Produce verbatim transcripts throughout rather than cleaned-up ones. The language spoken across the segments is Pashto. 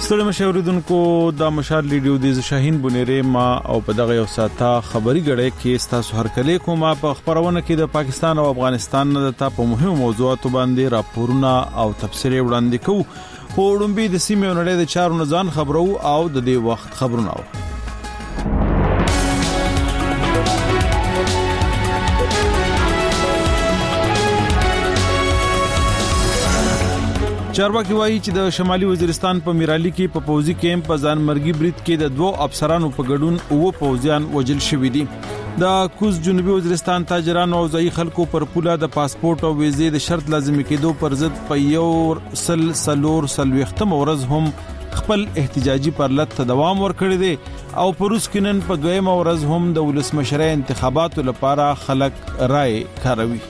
ستړي مشاوریدونکو د مشال لیډیو د شاهین بنيره ما او په دغه یو ساته خبري غړې کې ستاسو هرکلی کومه په خبرونه کې د پاکستان او افغانستان د تا په مهمو موضوعاتو باندې راپورونه او تفسیرې وړاندې کوو. خو وړاندې د سیمې نړۍ د چارو نزان خبرو او د دې وخت خبرونه و. چارواکي وایي چې د شمالي وزیرستان په میرالي کې په پوزي کیمپ په ځانمرګي برید کې د دوو افسرانو په ګډون او پوزیان وژل شوي دي. د کوز جنوبي وزیرستان تاجرانو او ځای خلکو پر پوله د پاسپورت او ویزې د شرط لازمي کېدو پر ضد په یو سل سلور سلوختم ورځ هم خپل احتجاجي پرلط ته دوام ورکړی دی او پروس کینن په دویم ورځ هم د ولسمشرۍ انتخاباتو لپاره خلک رائے کاروي.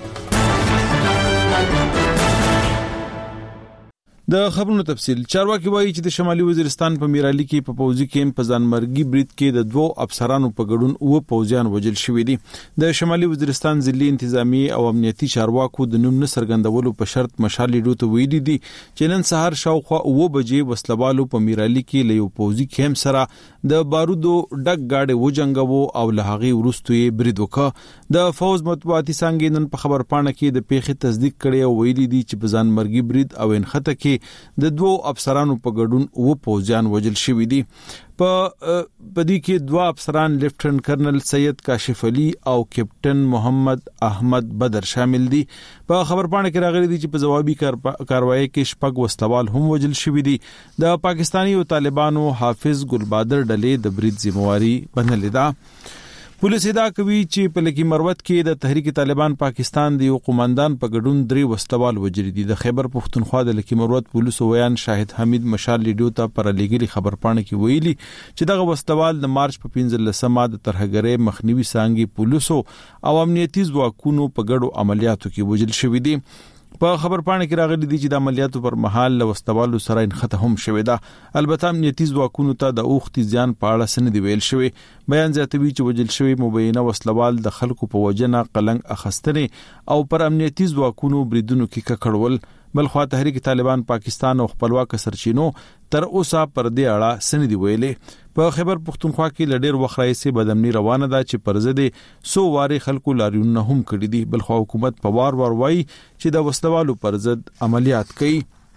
د خبرونو تفصیل. چارواکي وایي چې د شمالي وزیرستان په میرالي کې په پوزي کیمپ په ځانمرګي برید کې د دوو افسرانو په ګډون او پوزیان وژل شوي دي. د شمالي وزیرستان ضلعي انتظامی او امنیتي چارواکو د نوم نه څرګندولو په شرط مشال لیډو ته ویلي دي چې نن سهار شاوخوا اوه بجې وسلوالو په میرالي کې له یو پوزي کیمپ سره د بارودو ډک گاډي وجنګو او له هغه وروسته یې برید وکړ. د فوز مطبوعاتي څنګه نن په خبر پاڼه کې د پیښې تصدیق کړي او ویلي دي چې په ځانمرګي برید او انخته کې د دوو افسرانو په ګډون او پوزیان وژل شوي دي. په پدې کې دوه افسران لیفټننټ کرنل سید کاشف علي او کیپټن محمد احمد بدر شامل دي. په خبر پاڼه کې راغلي دي چې په جوابي کاروایی کې شپږ وسلوال هم وژل شوي دي. د پاکستاني او طالبانو حافظ ګلبادر ډلې د برید ذمہواری بنلې ده. پولیس ادعا کوي چې په لکی مروت کې د تحریک طالبان پاکستان د یو قوماندان په ګډون درې وسلوال وژل دي. د خیبر پختونخوا د لکی مروت پولیس ویان شاهد حمید مشال لیډیو ته پر لګري خبر پاڼه کې ویلي چې دغه وسلوال د مارچ په پنځلسمه د ترهګرۍ مخنیوي څنګه پولیسو او امنیتي ځواکونو په ګډو عملیاتو کې وژل شوي دي. په خبر پاڼه کې راغلي دي چې د عملیاتو پر مهال له وسلوالو سره انخته هم شوې ده. البته امنیتي ځواکونو ته د اوختي ځان په اړه سند ویل شوی. بیان زیاتوي چې وژل شوی مبینه وسلوال د خلکو په وجنه قلنګ اخستنې او پر امنیتي ځواکونو بریدونو کې ککړول. بلخوا تحریک طالبان پاکستان او خپلواک سرچینو تر اوسه پر دې اړه سند ویلې. په خیبر پختونخوا کې لډیر وخت راځي بدامنی روانه ده چې پر ضد سو واري خلکو لاریونه هم کړی دي. بلخوا حکومت په وار وار وایي چې د وسلوالو پر ضد عملیات کوي.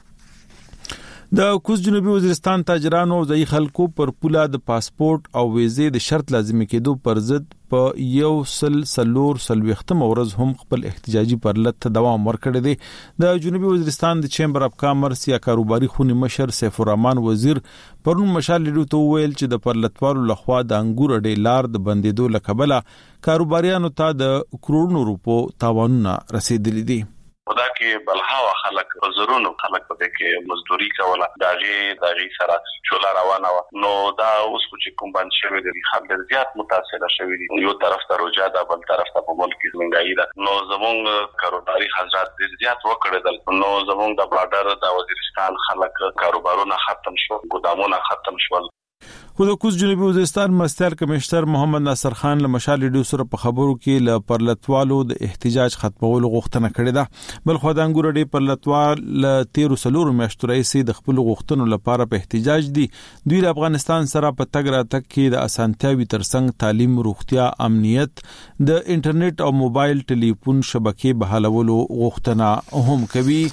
د کوز جنوبي وزیرستان تاجرانو او ځای خلکو پر پوله د پاسپورت او ویزې د شرط لازمي کېدو پر ضد په یو سل سلور سلوختم ورځ هم خپل احتجاجي پرلط ته دوام ورکړی دی. د جنوبي وزیرستان د چیمبر اف کامرس یا کاروباري خونې مشر سیف الرحمن وزیر پرون مشال لیډو ته ویل چې د پرلطوالو لخوا د انګور اډې لار د بندیدو لکبله کاروباریانو ته د کروڑونو روپو تاوانونه رسیدلي دي. خدا کې بلهاوه خلک زرونو خلک په کې مزدوري کوله داغي داغي سره چولا روانه و. نو دا اوس چې کوم باندې شوی دی خلک زیات متاثر شوی دي. یو طرف ته روجا ده بل طرف ته په ملک کې منګای ده. نو زمونږ کاروباري حضرات ډیر زیات وکړل. نو زمونږ د بارډر د وزیرستان خلک کاروبارونه ختم شو، ګودامونه ختم شول. خو د کوز جنوبي وزیرستان مرستیال کمشنر محمد ناصر خان له مشال لیډیو سره په خبرو کې له پرلطوالو د احتجاج ختمولو غوښتنه کړې ده. بل خو د انګور اډې پرلطوال له تیرو سلورو میاشتو راهیسې د خپل غوښتنو لپاره په احتجاج دي. دوی د افغانستان سره په تګ راتګ کې د اسانتیاوي ترڅنګ تعلیم، روغتیا، امنیت، د انټرنیټ او موبایل ټلیفون شبکې بحالولو غوښتنه هم کوي.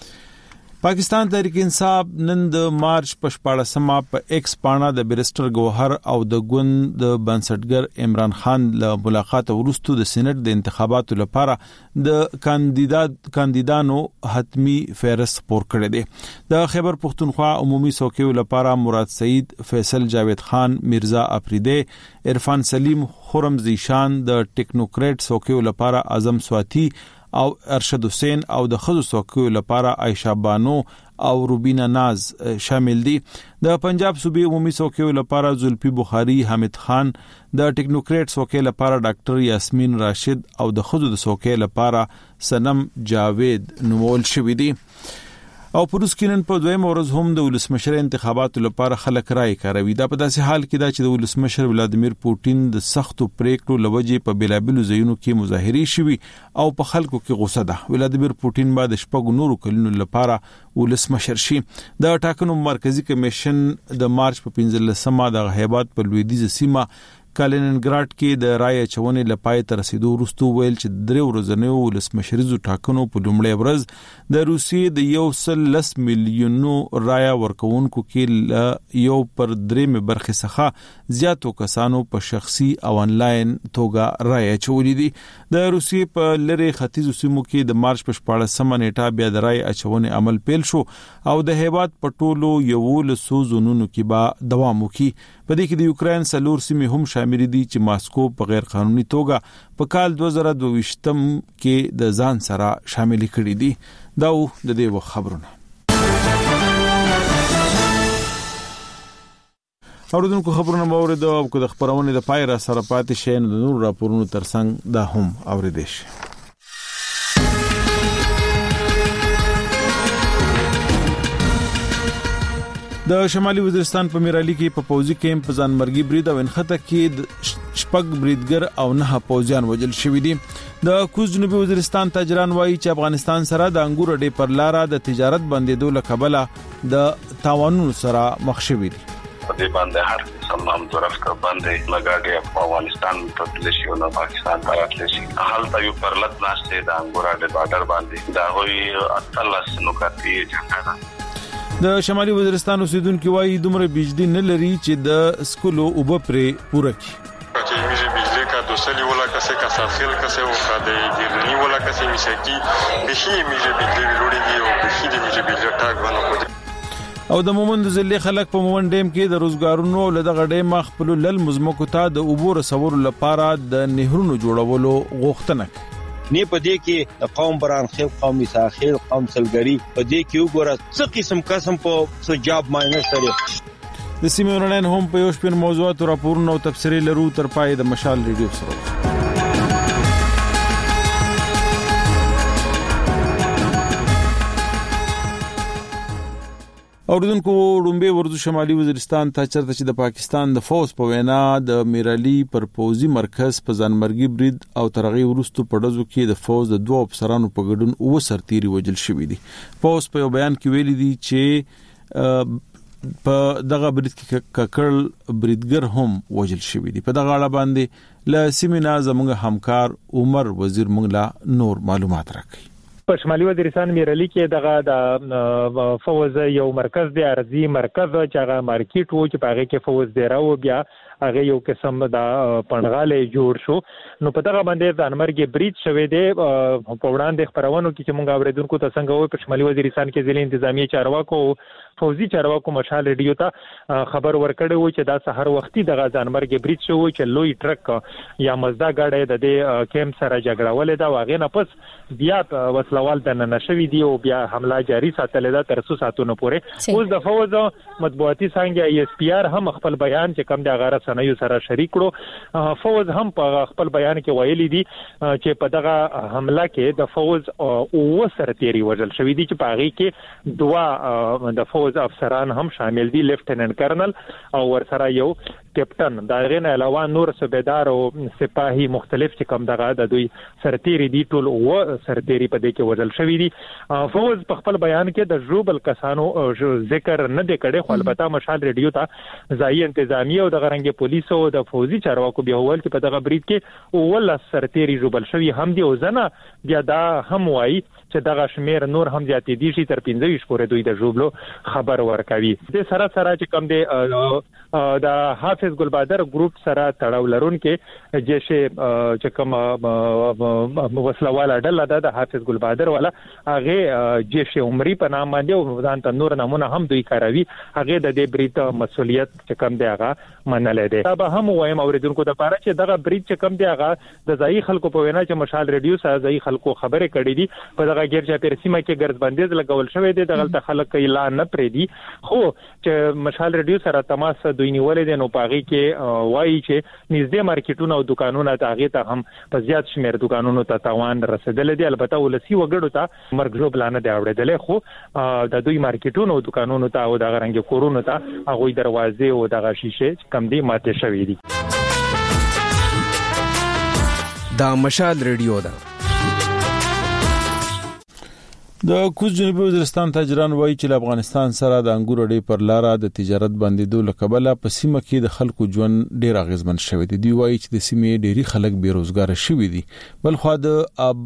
پاکستان تحریک انصاف نن د مارچ په شپاړسمه په ایکس پاڼه د بیرسټر ګوهر او د ګوند د بنسټګر عمران خان له ملاقات وروسته د سېنات د انتخاباتو لپاره د کاندیدات کاندیدانو حتمی فهرست خپور کړی دی. د خیبر پختونخوا عمومي څوکیو لپاره مراد سعید، فیصل جاوید خان، میرزا افریده، عرفان سلیم، خرم زیشان، د ټیکنوکریټ څوکیو لپاره اعظم سواتی او ارشد حسین او د خزو څوکیو لپاره عائشہ بانو او روبینا ناز شامل دي. د پنجاب صوبې عمومي څوکیو لپاره زلفی بخاری، حامد خان، د ټیکنوکریټ څوکۍ لپاره ډاکټر یاسمین راشد او د خزو د څوکۍ لپاره سنم جاوید نومول شوی دي. او په روس کې نن په دویمه ورځ هم د ولسمشر انتخاباتو لپاره خلک رائے کاروي. دا په داسې حال کې دا چې د ولسمشر ولادیمیر پوټین د سختو پریکړو لوجې په بیلابلو ځایونو کې مظاهرې شوي او په خلکو کې غوسه ده. ولادیمیر پوټین بعد شپږ نورو کلونو لپاره ولسمشر شي. د ټاکنو مرکزی کمیشن د مارچ په پنځلسمه د هیواد په لویدیځه سیمه کالینینګراډ کې د رائے چونې لپاره تر رسیدو وروسته ویل چې درې ورځې ولسمشریزو ټاکنو په لومړۍ ورځ د روسیې د یو سل لس میلیونو رائے ورکوونکو کې یو پر درې برخه څخه زیاتو کسانو په شخصي او انلاین توګه رائے چولې دي. د روسیې په لری ختیځو سیمو کې د مارچ په شپاړسمه نیټه بیا د رائے اچونې عمل پیل شو او د هیواد په ټولو یو لسو زونونو کې به دوام وکړي. په دې کې د یوکرين سلور سیمې هم شامل دي چې ماسکو په غیر قانوني توګه په کال دوه زره دوه ویشتم کې د ځان سره شامل کړي دي. دا د دې و خبرونه. اوردونکو خبرونه باور د او د خبرونه د پای را سره پاتې شي نو د نور راپورونو ترڅنګ دا هم اوریدل شي. د شمالي وزیرستان په میرالي کې په پوځي کیمپ په ځانمرګي برید او انخته کې د شپږ بریدګر او نه پوځیان وژل شوي دي. د کوز جنوبي وزیرستان تاجران وایي چې افغانستان سره د انګور اډې پر لار د تجارت بندیدو لکبله د تاوانونو سره مخ شوي دي. په دې باندې هر قسم هم ضرورت کا باندې لګاډي په افغانستان ته تلشي او نه پاکستان ته راتلشي. حالت یو پرلط ناشته د انګور اډې بارډر باندې دا وایي اتلس نوکاتي جنګا. د شمالي وزیرستان اوسیدونکو وایي دومره بجلی نه لري چې د سکولو اوبه پرې پوره کړي. چې میږي بجلی کا دوسلی ولا کسه کا سافل کسه او کا د ګرنی ولا کسه میشکی بشي میږي بجلی وروړي او بشي د میږي بجلی ټاک باندې او د مومند ځلې خلک په مومند ډیم کې د روزګارونو لدغه ډیم خپل لل مزمکو ته د اوبو رسولو لپاره د نهرونو جوړولو غوښتنه کوي. نه پدې کې د قوم بران خیل قومي ساحل قوم سلګری پدې کې وګوره څه قسم قسم په سجاب ماینس سره د سیمې ورنن هم په یو شپږ موضوعات راپورونه او تفسیري لرو تر پای د مشال ریډیو سره. اوردونکو رومبه ورزو شمالي وزیرستان ته چرته چې د پاکستان د فوز په وینا د میرالي پر پوزي مرکز په ځانمرګي برید او ترغي ورستو په دزو کې د فوز د دوه افسرانو په ګډون او سرتيري وجل شوې دي. فوز په بیان کې ویلي دي چې په دغه برید کې ککړ بریدګر هم وجل شوې دي. په دغه اړه باندې ل سیمینا زموږ همکار عمر وزیر موږ لا نور معلومات راکړي. په شمالي وزیرستان میرالي کې دغه د فوز یو مرکز دی ارزي مرکز چې هغه مارکیټ وو چې هغه کې فوز دی راو بیا هغه یو قسم د پنډغاله جوړ شو. نو په دغه باندې ځانمرګي برید شوې دی. په وړاندې خبرونو کې چې موږ اوریدونکو ته څنګه وو په شمالي وزیرستان کې ځلې انتظامی چارواکو فوزي چارواکو مشال ریډیو ته خبر ورکړی و چې دا سحر وختي دغه ځانمرګي برید شو چې لوی ټرک یا مزدا ګاډي د دې کیمپ سره جګړه ولې دا واغې نه پس بیا وسلوال د نشوي دی او بیا حمله جاری ساتل دا تر څو ساتونو پورې. اوس د فوز مطبوعاتي څنګه ای اس پی آر هم خپل بیان چې کم د غاره سنوي سره شریک کړو. فوز هم په خپل بیان کې ویلي دي چې په دغه حمله کې د فوز او سرتيري وژل شوې دي چې په هغه کې دوا د فوز افسران هم شامل دي، لیفټیننټ کرنل او ورسره یو کیپټن. دا غینه علاوه نور صوبیدار او سپاهي مختلف چې کم دغه د دوی سرتيري دي ټول او سرتيري په دې کې وژل شوې دي. فوز په خپل بیان کې د جوبل کسانو ذکر نه دی کړی، خو البته مشال ریډیو ته ځای انتظامی او د غرنګ پولیسو او د فوزي چارواکو بیا ول چې په دغه برید کې او ول سرتيري جوبل شوی هم دی او زنه بیا دا هم وایي چې دغه شمیر نور هم زیاتې دي چې تر پنځه ویشت پورې دوی د جوبلو خبر ورکوي. د سره سره چې کم دی د حافظ ګلبادر ګروپ سره تړاو لرونکي جيش چې کوم وسلواله ډله ده د حافظ ګلبادر والا هغه جيش عمري په نام باندې او ځان ته نور نمونه هم دوی کاروي. هغه د دې برید مسولیت چې کم دی هغه منلې ده. دا به هم وایم اوریدونکو د پاره چې دغه برید چې کم دی هغه د ځای خلکو په وینا چې مشال ریډیو سره ځای خلکو خبرې کړې دي. په دغه ګرځا پرسیمه کې ګرځ بندیز لګول شوې دي. دغه خلک اعلان نه پرې دي، خو چې مشال ریډیو سره تماس دوی نیولې دي نو پاغي پاغي کې وایي چې نږدې مارکیټونو او دکانونو ته هغه ته هم په زیات شمیر دکانونو ته تاوان رسیدل دي. البته ولسی وګړو ته مرګ جو بلانه دی اوریدل، خو د دوی مارکیټونو او دکانونو ته او د غرنګ کورونو ته هغه دروازې او د شیشه کم دي ماته شوې دي. دا مشال ریډیو ده. د کوز جنوبي وزیرستان تاجران وایي چې افغانستان سره د انګور اډې پر لار د تجارت بندیدو لکبله په سیمه کې د خلکو ژوند ډیر اغیزمن شوی دی. دوی وایي چې د سیمې ډیری خلک بیروزګار شوي دي. بل خو د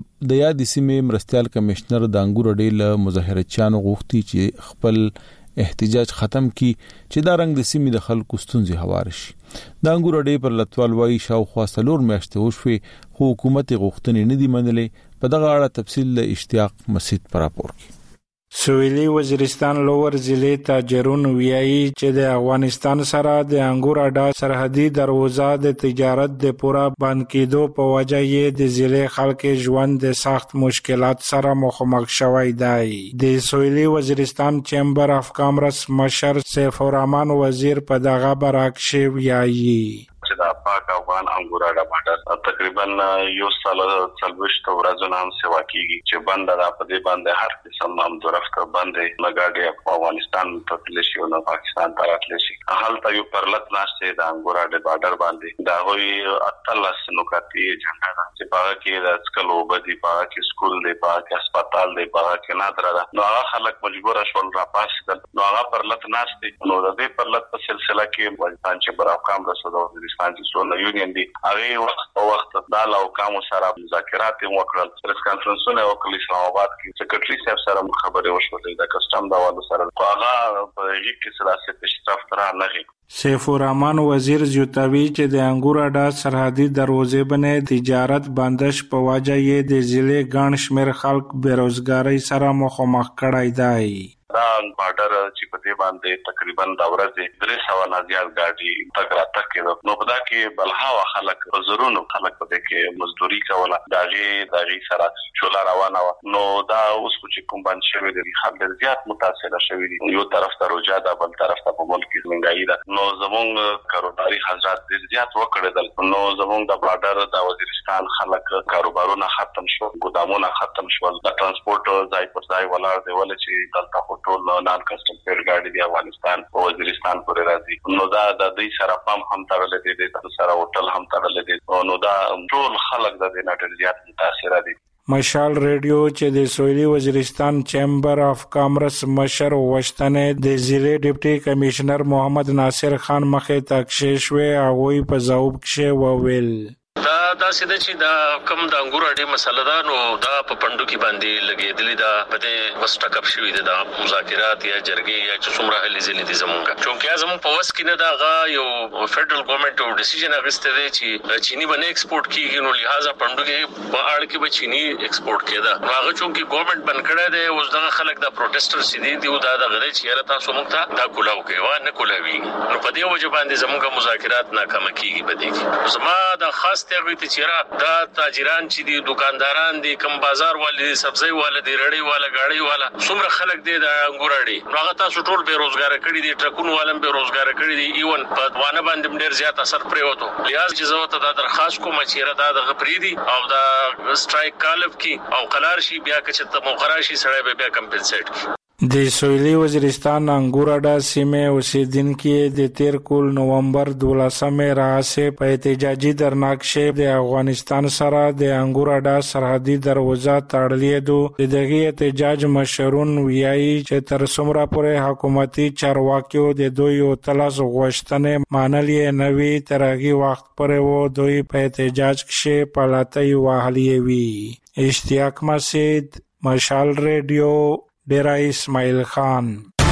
د یاد سیمې مرستيال کمشنر د انګور اډې له مظاهرچیانو غوښتي چې خپل احتجاج ختم کی چې دا رنګ د سیمې د خلکو ستونزې هوار شي. د انګور اډې پر لټوال وایي شاوخوا څلور میاشتې وشوي خو حکومت غوښتنې نه دي منلې. په دغه اړه تفصیل له اشتیاق مسعود پر راپور کی. سویلی وزیرستان لوور ضلع تاجرون ویایي چې د افغانستان سره د انګور اډه سرحدي دروازه د تجارت د پورا بند کېدو په وجه یې د ضلع خلک ژوند د سخت مشکلات سره مخامخ شوی دی. د سویلی وزیرستان چیمبر اف کامرس مشر سیف الرحمن وزیر په دغه برعکس ویایي چې د پاک افغان انګور اډه باندې تقریبا یو سال څلويشت ورځې هم سیوا کیږي چې بند ده. په دې باندې هر قسم هم درفته باندې لګاډي په افغانستان ته تلشي او نه پاکستان ته راتلشي. حالت یو پرلط ناشته د انګور اډه بارډر باندې دا وی اتلس نوکاتي جنډا ده چې پاره کې د سکلو بدی پاره کې سکول دی پاره کې هسپتال دی پاره کې نادر ده. نو هغه خلک مجبور شول را پاسدل. نو هغه پرلط ناشته نو د دې پرلط په سلسله کې ولستان چې برابر کام رسوي د سونه یونین دی هغه وخت په وخت د لاو کوم سره مذاکرات وکړل. پریس کانفرنسونه وکړل اسلام آباد کې سیکریټري صاحب سره خبرې وشولې د کسٹم د والو سره هغه په هیڅ کې سلاسه پیشرفت را نه غي. سیف الرحمن وزیر زیاتوي چې د انګور اډه سرحدي دروازې باندې تجارت بندش په وجه یې د ضلع ګڼ شمېر خلک بیروزګارۍ سره مخامخ کړای دی. دا بارډر چې په دې باندې تقریبا د ورځې درې سوه نه زیات ګاډي تګ راتګ کېدو. نو په دا کې بلهاوه خلک زرونو خلک په دې کې مزدوري کوله. داغي داغي سره شولا روانه و. نو دا اوس چې کوم باندې شوی دی خلک زیات متاثر شوي دي. یو طرف ته روجا ده بل طرف ته په ملک کې منګایي ده. نو زمونږ کاروباري حضرات ډېر زیات وکړل. نو زمونږ د بارډر د وزیرستان خلک کاروبارونه ختم شول، ګودامونه ختم شول، د ترانسپورت ځای پر ځای ولاړ دی ولې چې دلته ټول نان کسٹم پیډ ګاډي دی افغانستان او وزیرستان پورې راځي. نو دا د دې سره پام هم تړلې دي، د سره هوټل هم تړلې دي. نو دا ټول خلک د دې نړۍ زیات متاثر دي. مشال ریډیو چې د سویلی وزیرستان چیمبر اف کامرس مشر وشتنه د ضلع ډیپټي کمشنر محمد ناصر خان مخې تکشیش وی هغه په ځواب کې وویل دا دا سده چې دا کم د انګور اډې مسله ده. نو دا په پندو کې باندې لګېدلې ده په دې وسټ کپ شوې ده د مذاکرات یا جرګې یا چې څومره هلې ځلې دي زمونږ چونکه زموږ په وس کې نه دا غا یو فدرل ګورنمنت او ډیسیژن اغسته دی چې چینی باندې ایکسپورټ کیږي. نو لہذا پندو کې په اړه کې به چینی ایکسپورټ کېده. نو هغه چونکه ګورنمنت بند کړی دی اوس دغه خلک د پروټیسټر سیدي دی او دا د غړي چې را تاسو موږ ته دا کولاو کوي وا نه کولاوي. نو په دې وجه باندې زموږ مذاکرات ناکام کیږي په دې کې. زما د خاص ته ته چیرې دا تاجران چې دي دکانداران دي کم بازار والي سبزی والي دي رړی والا گاډي والا څومره خلک دي د انګور اډې نو هغه تاسو ټول بیروزګار کړي دي ټرکونو والم بیروزګار کړي دي ایون په دوانه باندې ډیر زیات اثر پرې وته. لہذا چې زه ته دا درخواست کوم چې را دا غپری دي او دا سټرایک کالف کی او قلار شي بیا چې ته مخراشي سړی به بیا کمپنسیټ. د سویلی وزیرستان انګور اډه سیمه اوسیدونکو د تیر کول نومبر دولسمه راځي په احتجاجي درناکشه د افغانستان سره د انګور اډه سرحدي دروازه تړلې دو. دغه احتجاج مشرون ویایي چې تر څومره پورې حکومتي چارواکیو د دوی او تلاش غوښتنې مانلې نوي ترغي وخت پرې وو دوی په احتجاج کې پلاتای وهلې وی. اشتیاق مسعود، مشال ریډیو، ډیرا اسماعیل خان.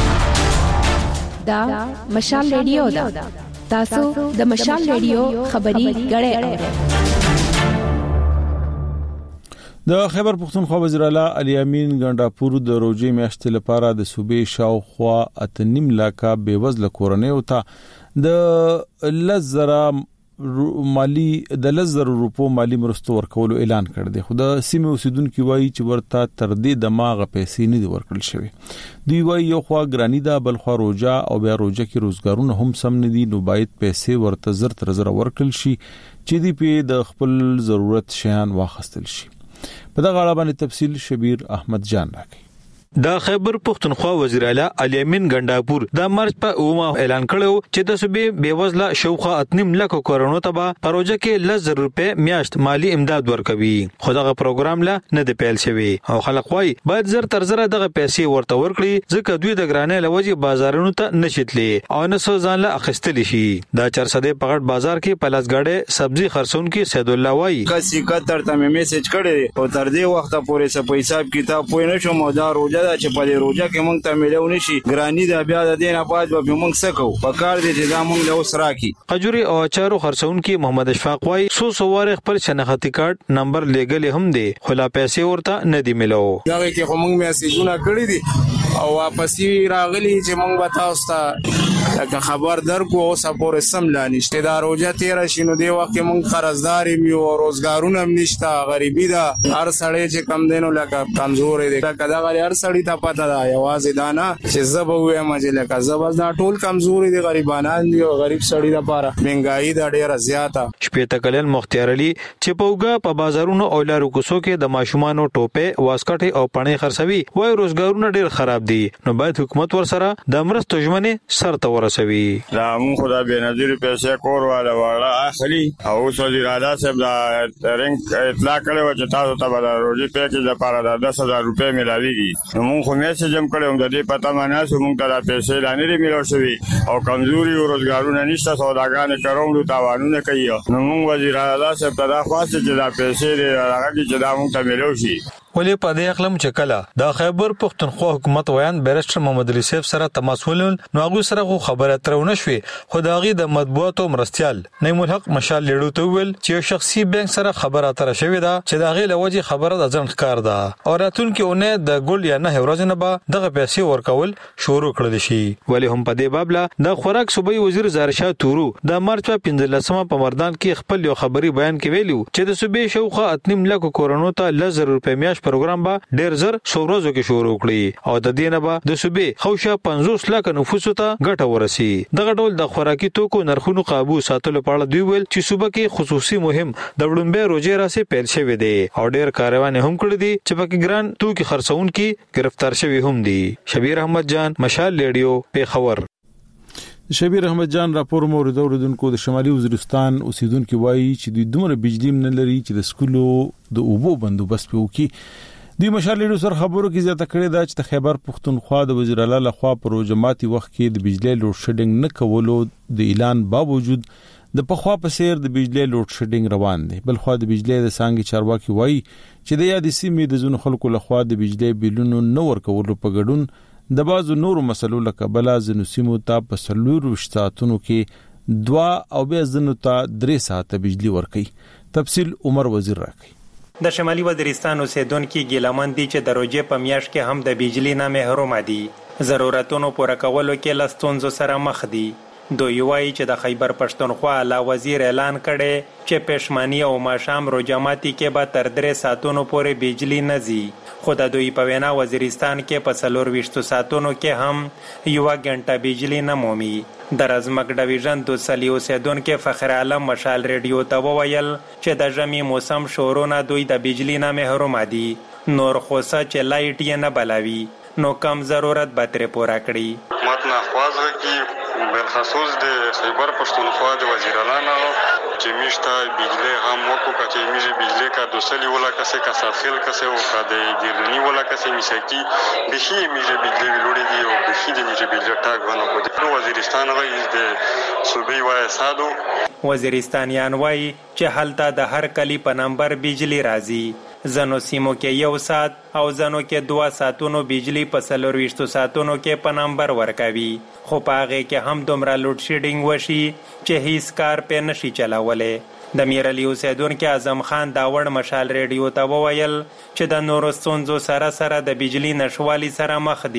دا مشال ریډیو دا تاسو د مشال ریډیو خبري غړې اورئ. د خیبر پختونخوا وزیر اعلی علي امین ګنڈاپور د روزي میاشتې لپاره د صوبې شاوخوا اتنیم لاکه بېوزله کورنۍ او ته د لزره مالی د لزر روپو مالی مرستو ورکولو اعلان کړ دی. خو د سیمې اوسیدونکو وایي چې ورته تر دې دماغه پیسې نه دي ورکړل شوی. دوی وایي یو خوا ګرانی ده بل خوا روجا او بیا روجا کې روزګارونه هم سم نه دي، نو باید پیسې ورته زر تر زر ورکړل شي چې دی په د خپل ضرورت شیان واخیستل شي. په دغه اړه باندې تفصیل شبیر احمد جان راکړي. د خیبر پختونخوا وزیر اعلی علي امین ګنداپور د مارچ په اومه اعلان کړو چې د صوبې بیوزله شوخه اتنیم لک کورونو ته به پروژه کې لس زر روپے میاشت مالی امداد ورکوي. خو دغه پروګرام لا نه دی پیل شوی او خلک وايي باید زر تر زر دغه پیسې ورته ورکړي ځکه دوی د ګرانۍ لوجې بازارونو ته نشیتلي او نه څه ځان له اخیستلی شي. د چرسدې پغړ بازار کې پلاسګاډي سبزی خرڅون کې سید الله وايي کسي کتر ته میسج کړي او تر دې وخت پورې څه په حساب کتاب پوه نه شوم. دا روزه دا چې په دې روزه کې مونږ ته ملو نشي ګرانی دا بیا د دینه پات به مونږ سکو په کار دي چې دا مونږ له وسرا کی. قجوري او چارو خرڅون کې محمد اشفاق وايي سو سوار خپل شناختی کارت نمبر لګل هم دي خو لا پیسې ورته نه دی ملو. دا کې خو مونږ میسجونه کړی دي او واپس راغلي چې مونږ به تاسو ته لکه خبر درکو او سپور سم لا نشته. دا روزه تیر شینو دی وخت مونږ قرضداري میو او روزګارونه هم نشته، غریبی دا هر سړی چې کم دینو لکه کمزورې دي لکه دا غری هر سړی ته پته ده یوازې دا نه چې زب وې مجه لکه زب دا ټول کمزوري دي غریبانان دي او غریب سړی لپاره مهنګای دا ډیره زیاته. شپېته کلن مختار علي چې پوګه په بازارونو او لارو کوڅو کې د ماشومانو ټوپه واسکټي او پڼې خرڅوي وای روزګارونه ډیر خراب دي نو باید حکومت ورسره د مرستو ژمنه سر ته ورسوي. دا مون خدا به نظر پیسې کور والا والا اخلي او وزیر اعلی صاحب دا رنګ اطلاع کړو چې تاسو ته به روزي پیکیج لپاره د دس هزار روپے ملاويږي. نو مون خو میسج هم کړو د دې پته مانه سو مونږ ته پیسې لانې ملو شوی او کمزوري او روزګارونه نشته سوداګان کروندو تاوانونه کوي. نو مون وزیر اعلی صاحب ته دا خواسته چې دا پیسې راغلي چې دا مونږ ته ملو شي. ولې په دې اقلم چې کله د خیبر پختونخوا حکومت ویان بیرسټر محمد علي صاحب سره تماس ولول نو هغه سره خبره ترونه شوې خو د هغه د مطبوعاتو مرستيال نعیم الحق مشال لیډو ته ویل چې شخصي بانک سره خبره تر شوې ده چې د هغه لوجه خبره د ځن ښکار ده او راتلونکي اونۍ د ګل یا نه ورځ نه به دغه پیسې ورکول شروع کړل شي. ولی هم په دې بابله د خوراک صوبایي وزیر زارشاه تورو د مارچ په پنځلسمه په مردان کې خپل یو خبري بیان کې ویلو چې د صوبې شوخه اتنیم لک کورونو ته لزر روپے میاش پروګرام به ډیر زر سورزو کې شروع کړي او د دینه به د صوبې خوشا پنځوس لک نفوس ته ګټه ورسي. دغه ډول د خوراکي توکو نرخونو قابو ساتلو په اړه دوی ویل چې صوبې کې خصوصي مهم د وړاندې روزي راسي پیل شوی دی او ډیر کاروان هم کړی دي چې پکې ګران توکي خرڅون کې گرفتار شوی هم دي. شبیر احمد جان مشال ریډیو پیښور. شبیر احمد جان راپور مورد اوردونکو د شمالي وزیرستان اوسیدونکو وایي چې دوی دومره بجلی نه لري چې د سکولو د اوبو بندوبست وکړي. دوی مشال لیډو سره خبرو کې زیاته کړې ده چې د خیبر پختونخوا د وزیر اعلی لخوا پر جماعتي وخت کې د بجلی لوډ شیډینګ نه کولو د اعلان باوجود د پخوا په سیر د بجلی لوډ شیډینګ روان دي. بل خو د بجلی د سانګي چارواکي وایي چې د یاد سیمې د زون خلکو لخوا د بجلی بیلونو نه ورکولو په ګډون د بازو نورو مسلو لکه بلا زنو سیمو ته په سلور ساعتونو کې دوا او بیا زنو ته درې ساعته بجلی ورکي. تفصیل عمر وزیر راکړي. د شمالي وزیرستان اوسیدونکو ګیلمن دي چې د روزې په میاشت کې هم د بجلی نه محروم دي. ضرورتونو پوره کولو کې لستونزو سره مخ دي. دوی وایي چې د خیبر پښتونخوا اعلی وزیر اعلان کړي چې پښمنی او ماشام روجاماتي کې به تر درې ساعتونو پورې بجلی نه زی. خو د دوی په وینا وزیرستان کې په څلور ویشتو ساعتونو کې هم یو غنټه بجلی نه مومي. د رزمک ډیویژن د سلی اوسیدونکو فخر عالم مشال ریډیو ته وویل چې د ژمي موسم شورونه دوی د بجلی نه محروم دي. نور خوسه چې لایټ یې نه بلاوي نو کم ضرورت به ترې پوره کړي. حکومت نه خوازه کی بالخصوص د خیبر پښتونخوا د وزیر اعلی چې میشته بجلی هم وکړو چې میشه بجلی کا دوسلی ولا کسه کا ساتخیل کسه او کا د ګیرنی ولا کسه میشکی بشي میشه بجلی وروړي او بشي د میشه بجلی ټاک ونه کو. نو وزیرستان رئیس د صوبې وای سادو وزیرستانیان وای چې حالت د هر کلی په نمبر بجلی راځي. زنو سیمو کې یو ساعت او زنو کې دوا ساعتونو بجلی په څلور ویشتو ساعتونو کې په نمبر ورکوي. خو په هغه کې هم دومره لوډ شیډینګ وشي چې هیڅ کار په نشي چلاولې. د میرلی اوسیدونکو اعظم خان داوړ مشال ریډیو ته وویل چې د نورو ستونزو سره سره د بجلی نشوالي سره مخ دي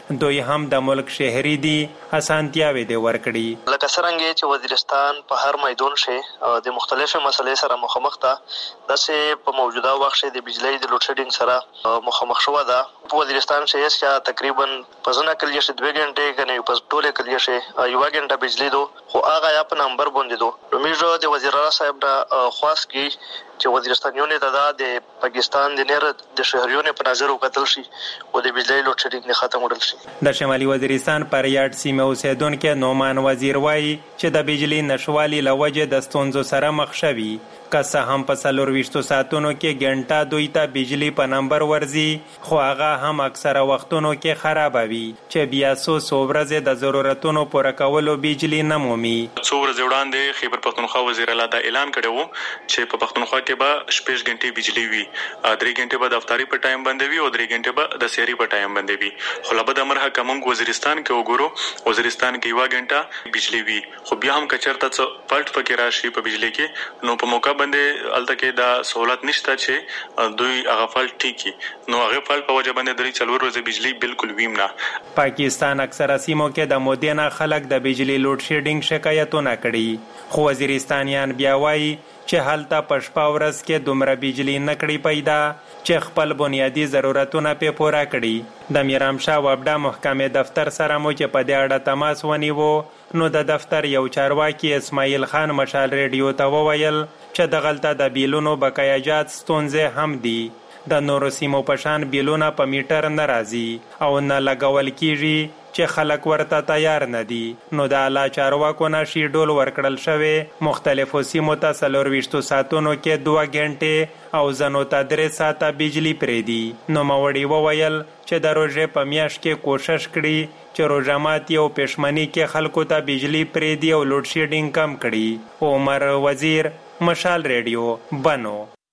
دوی هم د ملک شهري دي اسانتیاوي دي ورکړي. لکه څنګه چې وزیرستان په هر میدان شي د مختلفو مسلې سره مخامخ ده، داسې په موجوده وخت د بجلی د لوډ شیډینګ سره مخامخ شو ده. په وزیرستان شي چې تقریبا په ځنه کلیه شي دوه غنټې کنه په ټوله کلیه شي یو غنټه بجلی دو خو هغه یا په نمبر باندې دو. نو د وزیر اعلی صاحب دا خاص کی چې وزیرستانیونه د د پاکستان د نیر د شهريونو په نظر وکتل شي او د بجلی لوډ شیډینګ نه ختم وړل شي. د شمالي وزیرستان پر یاد سیمه اوسیدونکو نومان وزیر وایي چې د بجلی نشوالي لوجه د ستونزو سره مخ شوي. که څه هم په څلور ویشتو ساعتونو کې ګنټه دوی ته بجلی په نمبر ورځي، خو هغه هم اکثره وختونو کې خراب وي چې بیا څو څو ورځې د ضرورتونو پوره کولو بجلی نه مومي. څو ورځې وړاندې خیبر پښتونخوا وزیر اعلی دا اعلان کړی و چې په پښتونخوا کې به شپږ غنټې بجلی وي، درې غنټې به د افطاري په ټایم باندې وي او درې غنټې به د سحري په ټایم باندې وي. خو لبد امر حکومت وزیرستان کې وګورو، وزیرستان کې یو غنټه بجلی وي، خو بیا هم کچرته څه فالټ پکې راشي په بجلی کې، نو په موقع باندې الته کې دا سہولت نشته چې دوی هغه فالټ ټیکی، نو هغه فالټ په وجه باندې درې څلور ورځې بجلی بالکل ویم نه. پاکستان اکثره سیمو کې د مودې نه خلک د بجلی لوډ شیډینګ شکایتونه کړي، خو وزیرستانیان بیا وایي چې هلته په شپه ورځ کې دومره بجلی نه کړي پیدا چې خپل بنیادی ضرورتونه په پوره کړي. د میرامشاه وابډا محکمې دفتر سره مو چې په دې اړه تماس ونیو، نو د دفتر یو چارواکي اسماعیل خان مشال ریډیو ته وویل چې دغلته د بیلونو بقایاجات ستونزې هم دي. د نورو سیمو په شان بیلونه په میټر نه راځي او نه لګول کیږي چې خلک ورته تیار نه دي. نو د اعلی چارواکو نه شیډول ورکړل شوی مختلفو سیمو ته څلور ویشتو ساعتونو کې دوه غنټې او ځنو ته درې ساعته بجلی پرېږدي. نو موړي وویل چې د روژې په میاشت کې کوشش کړي چې روژه ماتي او پښمني کې خلکو ته بجلی پرېږدي او لوډ شیډینګ کم کړي. عمر وزیر، مشال ریډیو، بنو.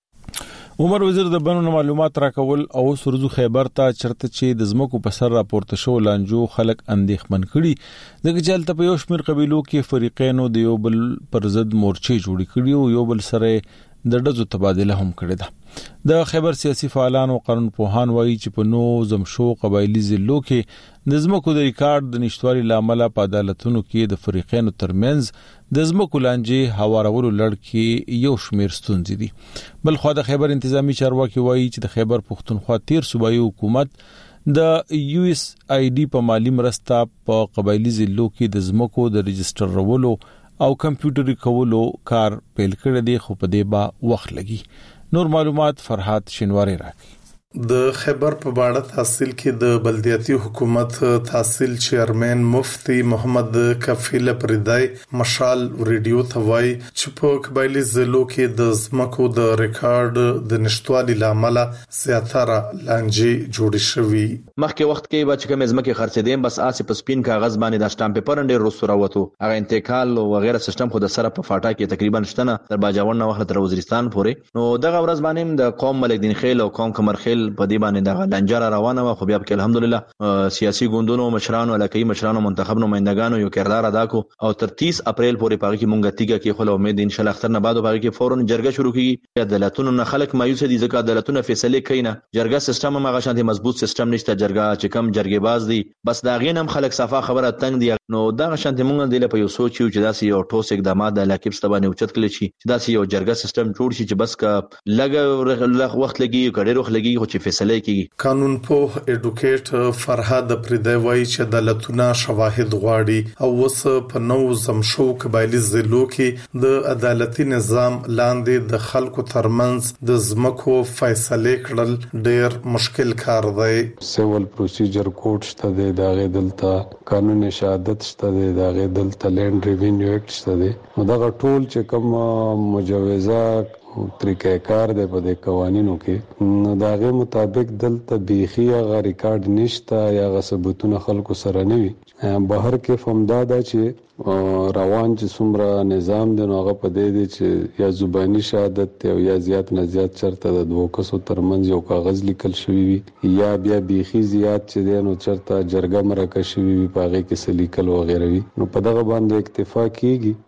عمر وزیر د بنو معلومات راکول او سرزو خیبر ته چرته چې د زمکو په سر راپورته شو لانجو خلک اندېښمن کړي. دغه چلته په یو شمېر قبیلو کې فریقینو د یو بل پر ضد مورچې جوړې کړي او یو بل سره د ډزو تبادله هم کړې ده. د خیبر سیاسي فعالان او قانون پوهان وایي چې په نو زمشو قبایلی ضلعو کې د زمکو د ریکارډ د نشټوالي لامل په عدالتونو کې د فریقینو ترمنځ د زمکو لانجې هوارولو لړ کې یو شمېر ستونزې دي. بل خو د خیبر انتظامی چارواکي وایي چې د خیبر پښتونخوا تیر صوبایي حکومت د یو اس آی ډي په مالی مرسته په قبایلی ضلعو کې د زمکو د رجستر رولو او کمپیوټري کولو کار پیل کړی دی، خو په دې با وخت لګي. نور معلومات فرحات شینواری راکړي. د خیبر په باړه تحصیل کې د بلدیاتي حکومت تحصیل چیرمن مفتی محمد کفیل پردای مشال ریډیو ته وایي چې په قبایلی ضلعو کې د زمکو د ریکارډ د نشټوالي لامل زیاتره لانجې جوړې شوې. مخکې وخت کې به چې کوم زمکه خرڅېدم بس آسې په سپین کاغذ باندې د سٹامپ پیپر انډر رسو راوته، هغه انتقال او وغیرہ سیستم خو د سره په فاټا کې تقریبا شته نه تر باجاون نه وخت تر وزیرستان پورې. نو دغه ورځ باندې د قوم ملک دین خیل او قوم کمر خیل په دې باندې د لنجره روانه و، خو بیا په الحمدلله سیاسي ګوندونو مشرانو علاقائی مشرانو منتخب نمائندگانو یو کردار ادا کو او تر تیس اپریل پورې پاره کې مونږه تیګه کې خو امید ان شاء الله اختر نه بعد پاره کې فورن جرګه شروع کیږي. عدالتونو نه خلک مایوس دي ځکه عدالتونو فیصله کوي نه، جرګه سیستم هم هغه شانتي مضبوط سیستم نشته، جرګه چې کم جرګې باز دي بس دا غینم خلک صفه خبره تنگ دي. نو دا شانتي مونږ د په یو سوچ یو چې داسې یو ټوس اقدامات د علاقې په باندې اوچت کړي شي چې داسې یو جرګه سیستم جوړ شي چې بس کا لګ وخت لګي کډېر وخت لګي خو چې فیصله کوي. قانون په اډوکیټ فرهاد پردای وایي چې عدالتونه شواهد غواړي او وس په نو زمشو قبایلی ضلعو کې د عدالتي نظام لاندې د خلکو ترمنځ د زمکو فیصله کړل ډېر مشکل کار دی. سیول پروسیجر کوډ شته دی، داغه دلته قانون شهادت شته دی، داغه دلته لینډ ریوینیو ایکټ شته دی. نو دا ټول چې کوم مجوزات طریقې کار دی په دې قوانینو کې، نو داغه مطابق دلته بیخي هغه ریکارډ نشته یا غ ثبوتونه خلکو سره نه وي. بهر کې فهمداده چې روان چې څومره نظام دی نو هغه په دې دی چې یا زبانی شهادت دی او یا زیات نه زیات چرته د دوه کسو ترمنځ یو کاغذ لیکل شوی وي یا بیا بیخي زیات چې دی نو چرته جرګه مرکه شوی وي په هغه کې څه لیکل وغیرہ وي. نو په دغه باندې اکتفا کیږي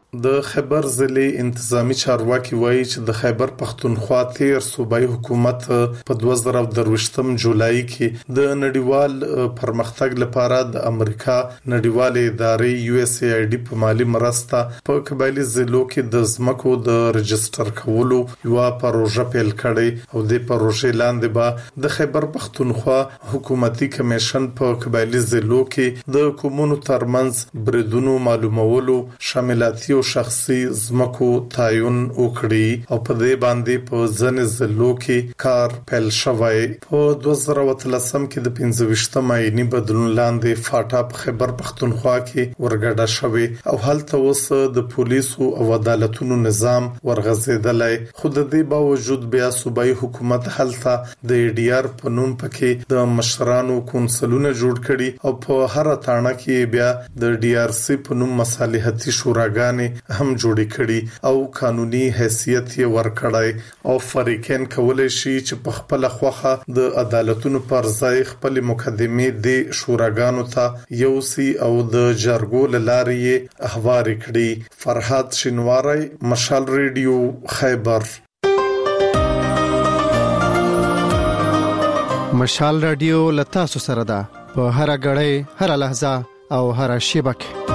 د خیبر ضلع انتظامی چارواکي وایي چې د خیبر پختونخوا تیر صوبایي حکومت په دوه زره درویشتم جولای کې د نړیوال پرمختګ لپاره د امریکا نړیوال ادارې یو اس ای آی ډي په مالی مرسته په قبایلی ضلعو کې د ځمکو د رجستر کولو یو پروژه پیل کړې او د پروژې لاندې به د خیبر پختونخوا حکومتي کمیشن په قبایلی ضلعو کې د کومونو ترمنځ بریدونو معلومولو شاملاتي او شخصي زمکو تعین وکړي او په دې باندې په ځنې ضلعو کې کار پیل شوی. په دوه زره اتلسم کې د پنځه ویشتم آئینی بدلون لاندې فاټا په خیبر پختونخوا کې ورګډه شوی او هلته اوس د پولیسو او عدالتونو نظام ورغځیدلی، خو د دې باوجود بیا صوبایي حکومت هلته د ای ډي آر په نوم پکې د مشرانو کونسلونه جوړ کړي او په هر تاڼه کې بیا د ډي آر سی په نوم مصالحتي شوراګانې هم جوړې کړي او قانوني حیثیت یې ورکړی او فریقین کولای شي چې په خپل خوخه د عدالتونو پر ځای خپل مقدمې د شوراګانو ته یوسي او د جرګو لارې احوار کړي. فرحات شینواری، مشال ریډیو، خیبر. مشال رادیو لتاسو سره ده په هر غړې، هر لحظه او هر شیبه کې.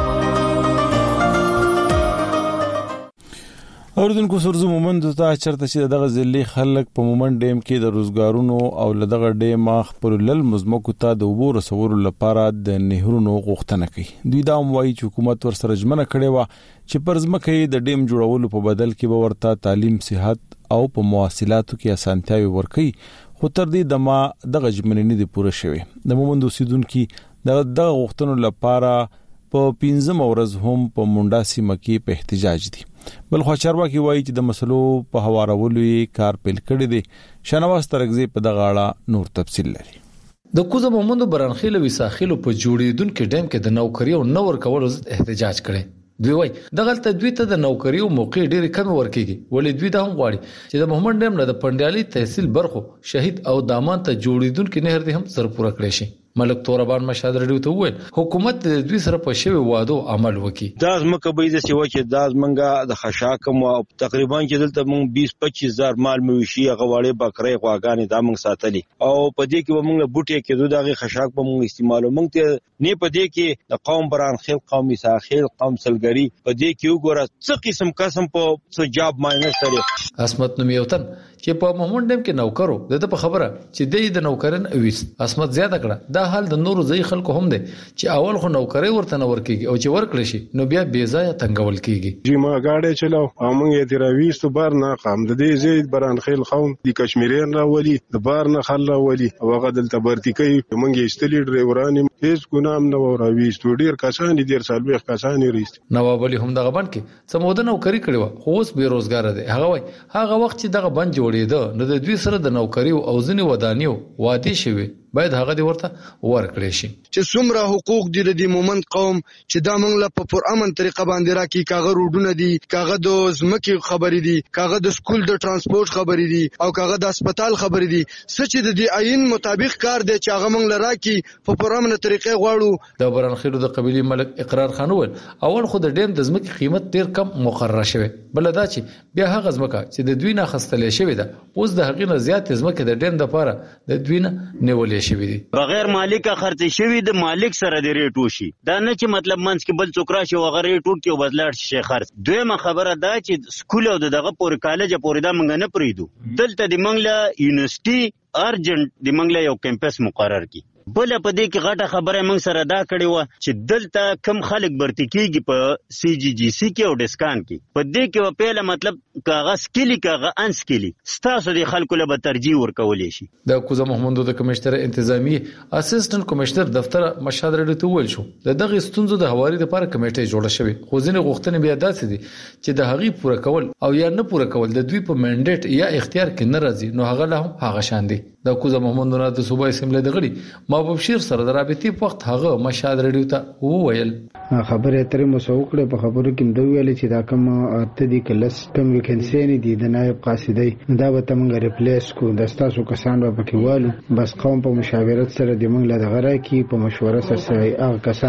اوردونکو سرزو مومند ته چرته چې دغه ځلې خلک په مومند ډیم کې د روزګارونو او لدغه ډیم خپل لل مزمکو ته د وبو رسولو لپاره د نهرونو غوښتنه کوي. دوی دا وایي چې حکومت ورسره ژمنه کړې و چې پر ځمکه د ډیم جوړولو په بدل کې به ورته تعلیم، صحت او په مواصلاتو کې اسانتیاوي ورکړي، خو تر دې دمه دغه ژمنې نه دي پوره شوې. د مومند اوسیدونکو دغه غوښتنو لپاره په پنځم ورځ هم په مونډا سیمه کې په احتجاج دي. بل خو چارواکي وایي چې د مسلو په هوارولو یې کار پیل کړی دی. شنواز ترغزي په دغه اړه نور تفصیل لري. د کوزه مومند برانخیل وساخیل په جوړیدونکو ډیم کې د نوکری او نور کولو احتجاج کړي. دوی وایي دغه تدوی ته د نوکری او موقع ډېر کم ورکیږي، ولې دوی دا هم غواړي چې د محمد ډیم نه د پندیالي تحصیل برخو شهید او دامان ته جوړیدونکو نهر دې هم سر پوره کړی شي. ملک توربان مشهد رډیو ته وویل حکومت د دوی سره په شوی وادو عمل وکړي. دا زمکه به د سیوا چې دا زمنګه د خشاکم او تقریبا چې دلته مونږ بیس پچیس هزار مال موشي غواړي بکرې غواګانې دا مونږ ساتلي او په دې کې مونږ بوټي کې دوه دغه خشاک په مونږ استعمالو. مونږ ته نه په دې کې د قوم برانخیل، قومي ساحل، قوم سلګری په دې کې وګوره څه قسم قسم په څه جاب ماینر سره اسمت نوم یو تن چې په محمود ډیم کې نوکرو د په خبره چې د نوکرن اویس اسمت زیاته کړه. دا حال د نورو ځای خلکو هم دی چې اول خو نوکري ورته نه ورکیږي او چې ورکړي شي نو بیا بې ځای تنګول کیږي. چې ما گاډي چلاو موږ یې تیراويستو بار نه قام د دې زید برانخیل قوم د کشمیرین راولي د بار نه خل راولي او هغه دلته برتی کوي. موږ یې استلی ډرایوران هیڅ ګنام نه وراويستو، ډیر کسان دي ډیر سال به کسان ریست. نواب علي هم دغه بند کې سموده نوکری کړي و خو اوس به روزګار دي. هغه وای هغه وخت چې دغه بند جوړېده نو د دوی سره د نوکری او ځنی ودانیو وادي شوی باید هغه دی ورته ورکړي شي. چې څومره حقوق دي د مومند قوم چې دا موږ له په پرامن طریقه باندې راکې کاغه روډونه دي، کاغه د زمکي خبرې دي، کاغه د سکول د ترانسپورت خبرې دي او کاغه د هسپتال خبرې دي. سچ د دې عین مطابق کار دی چې هغه موږ لراکې په پرامن طریقه غواړو. د برانخیلو د قبيله ملک اقرار خان ول اول خو د ډیم د زمکي قیمت ډیر کم مقرره شوی، بل دا چې بیا هغه زمکه چې د دوی نه خستلې شوی ده اوس د هغې نه زیات زمکه د ډیم د لپاره د دوی نه نیولې شوی دي. بغیر مالک خرڅ شوی د مالک سره د ریټ وشي، دا نه چې مطلب منځ کې بل څوک راشي او هغه ریټ ورکړي او بدلاړ شي خرڅ. دویمه خبره دا چې سکول او دغه پورې کالج پورې دا منګ نه پریدو. دلته د منګله یونیورسيټي ارجنټ د منګله یو کیمپس مقرر کی. بل په دې کې غټه خبره موږ سره دا کړې و چې دلته کم خلک برتی کیږي په سی جی جی سی کې او ډسکان کې. په دې کې په پیله مطلب کاغذ کلی کاغذ انس کلی ستاسو د خلکو له ترجیح ورکولې شي. د کوزه محمود د کمشنر انتظامی اسسټنټ کمشنر دفتر مشهد رډیو ته ویل شو د دغه ستونزو د حوالې لپاره کمیټه جوړه شوې، خو ځینې غوښتنې بیا داسې دي چې د هغې پوره کول او یا نه پوره کول د دوی په منډیټ یا اختیار کې نه راځي، نو هغه له هم هغه شان دي. د کوزه محمود نه د صوبای سیمله د غړي محبوب شیر سره د رابطې په وخت هغه مشهد رډیو ته وویل خبره ترې مو سوکړه په خبرو کې دوی ویل چې دا کوم اته دي کلس کوم ویکنسي دي د نائب قاصدی دا به تمنګ ریپلیس کو د تاسو کسان به پکې والو، بس قوم په مشاورت سره د منګ له غره کې په مشوره سره هغه کسان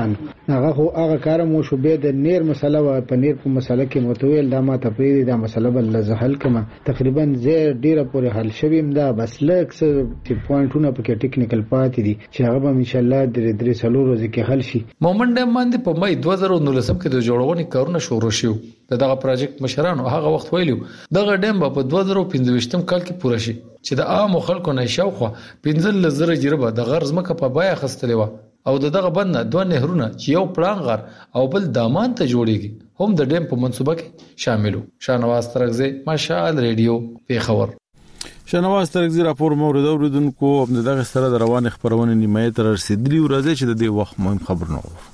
هغه خو هغه کار مو شو به د نیر مسله و پنیر په مسله کې متویل دا ما ته پری دا مسله بل زحل کما تقریبا زه ډیره پورې حل شویم دا بس لکه څه پوینټونه په کې ټیکنیکل پاتې دي چې هغه به ان شاء الله درې درې سلو ورځې کې حل شي. مومن ډیم باندې په مې دوه زره نولس کې د جوړونې کارونه شروع شو. دغه پروجیکټ مشرانو هغه وخت ویلو دغه ډیم په دوه زره پنځه کال کې پوره شي چې د عام خلکو نه شاوخوا پنځه لزره جربه د غرض مکه په بای خستلې و او دغه بند دوه نهرونه چې یو پلان غر او بل دامان ته جوړیږي هم د ډیم په منصوبه کې شاملو. شانواز ترغزی مشال ریډیو پیښور. شانواز ترغزی راپور مورد اوریدونکو دغه سره د روان خبرونه نیمه تر رسیدلی ورځ چې د دې وخت مهم خبرونه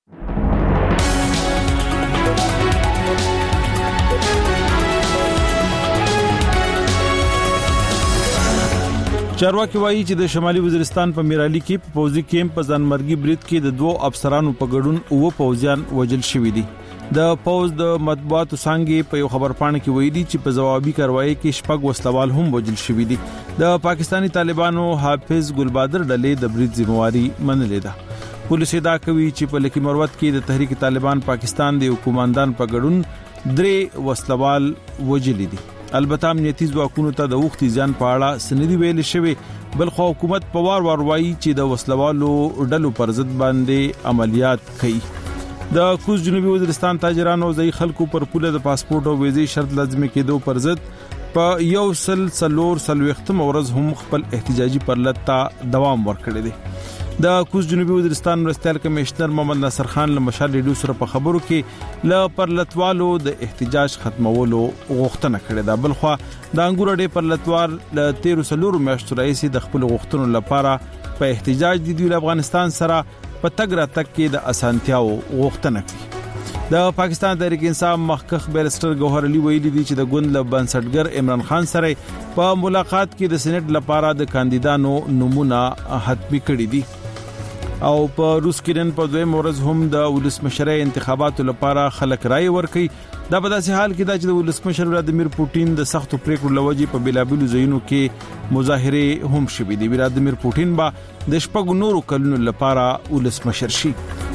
چارواکي وایي چې د شمالي وزیرستان په میرالي کې په پوزي کیمپ په ځانمرګي برید کې د دوه افسرانو په ګډون او پوزیان وژل شوي دي. د پوز د مطبوعاتو څنګه په یو خبرپاڼه کې ویلي چې په ځوابي کاروایی کې شپږ وسلوال هم وژل شوي دي. د پاکستاني طالبانو حافظ ګلبادر ډلې د برید ذمہواری منلې ده. پولیس دا کوي چې په لکی مروت کې د تحریک طالبان پاکستان د حکومتدان په ګډون درې وسلوال وژل دي. البته امنیتي ځواکونو ته د وختي ځان په اړه سندې ویل شوی بل خو حکومت په وار وار وایي چې د وسلوالو ډلو پر ضد باندې عملیات کوي. د کوز جنوبي وزیرستان تاجرانو ځای خلکو پر پوله د پاسپورت او ویزې شرط لازمي کېدو پر ضد په یو سل سلور سلوختم ورځ هم خپل احتجاجي پرلط ته دوام ورکړی دی. د کوز جنوبي وزیرستان مرستيال کمشنر محمد ناصر خان له مشال ریډیو سره په خبرو کې ل پرلطوالو د احتجاج ختمولو غوښتنه کړې ده. بلخو د انګور ډې پرلطوال ل تیرو سلور میاشتو راځي د خپل غوښتنو لپاره په احتجاج دي د افغانستان سره په تګ را تک کې د اسانتیاو غوښتنه کوي. د پاکستان تحریک انصاف مخکخ بیرسټر گوهر علي ویلي دي چې د ګوند له بنسټګر عمران خان سره په ملاقات کې د سېنات لپاره د کاندیدانو نمونه حتمی کړی دي او په روس کې نن په دویم ورځ هم د ولسمشرۍ انتخاباتو لپاره خلک رائے ورکړي. دا په داسې حال کې دا چې د ولسمشر ولادیمیر پوتین د سختو پریکړو لوجې په بیلابلو ځایونو کې مظاهره هم شوې دي. ولادیمیر پوتین با د شپږ نورو کلونو لپاره ولسمشر شي.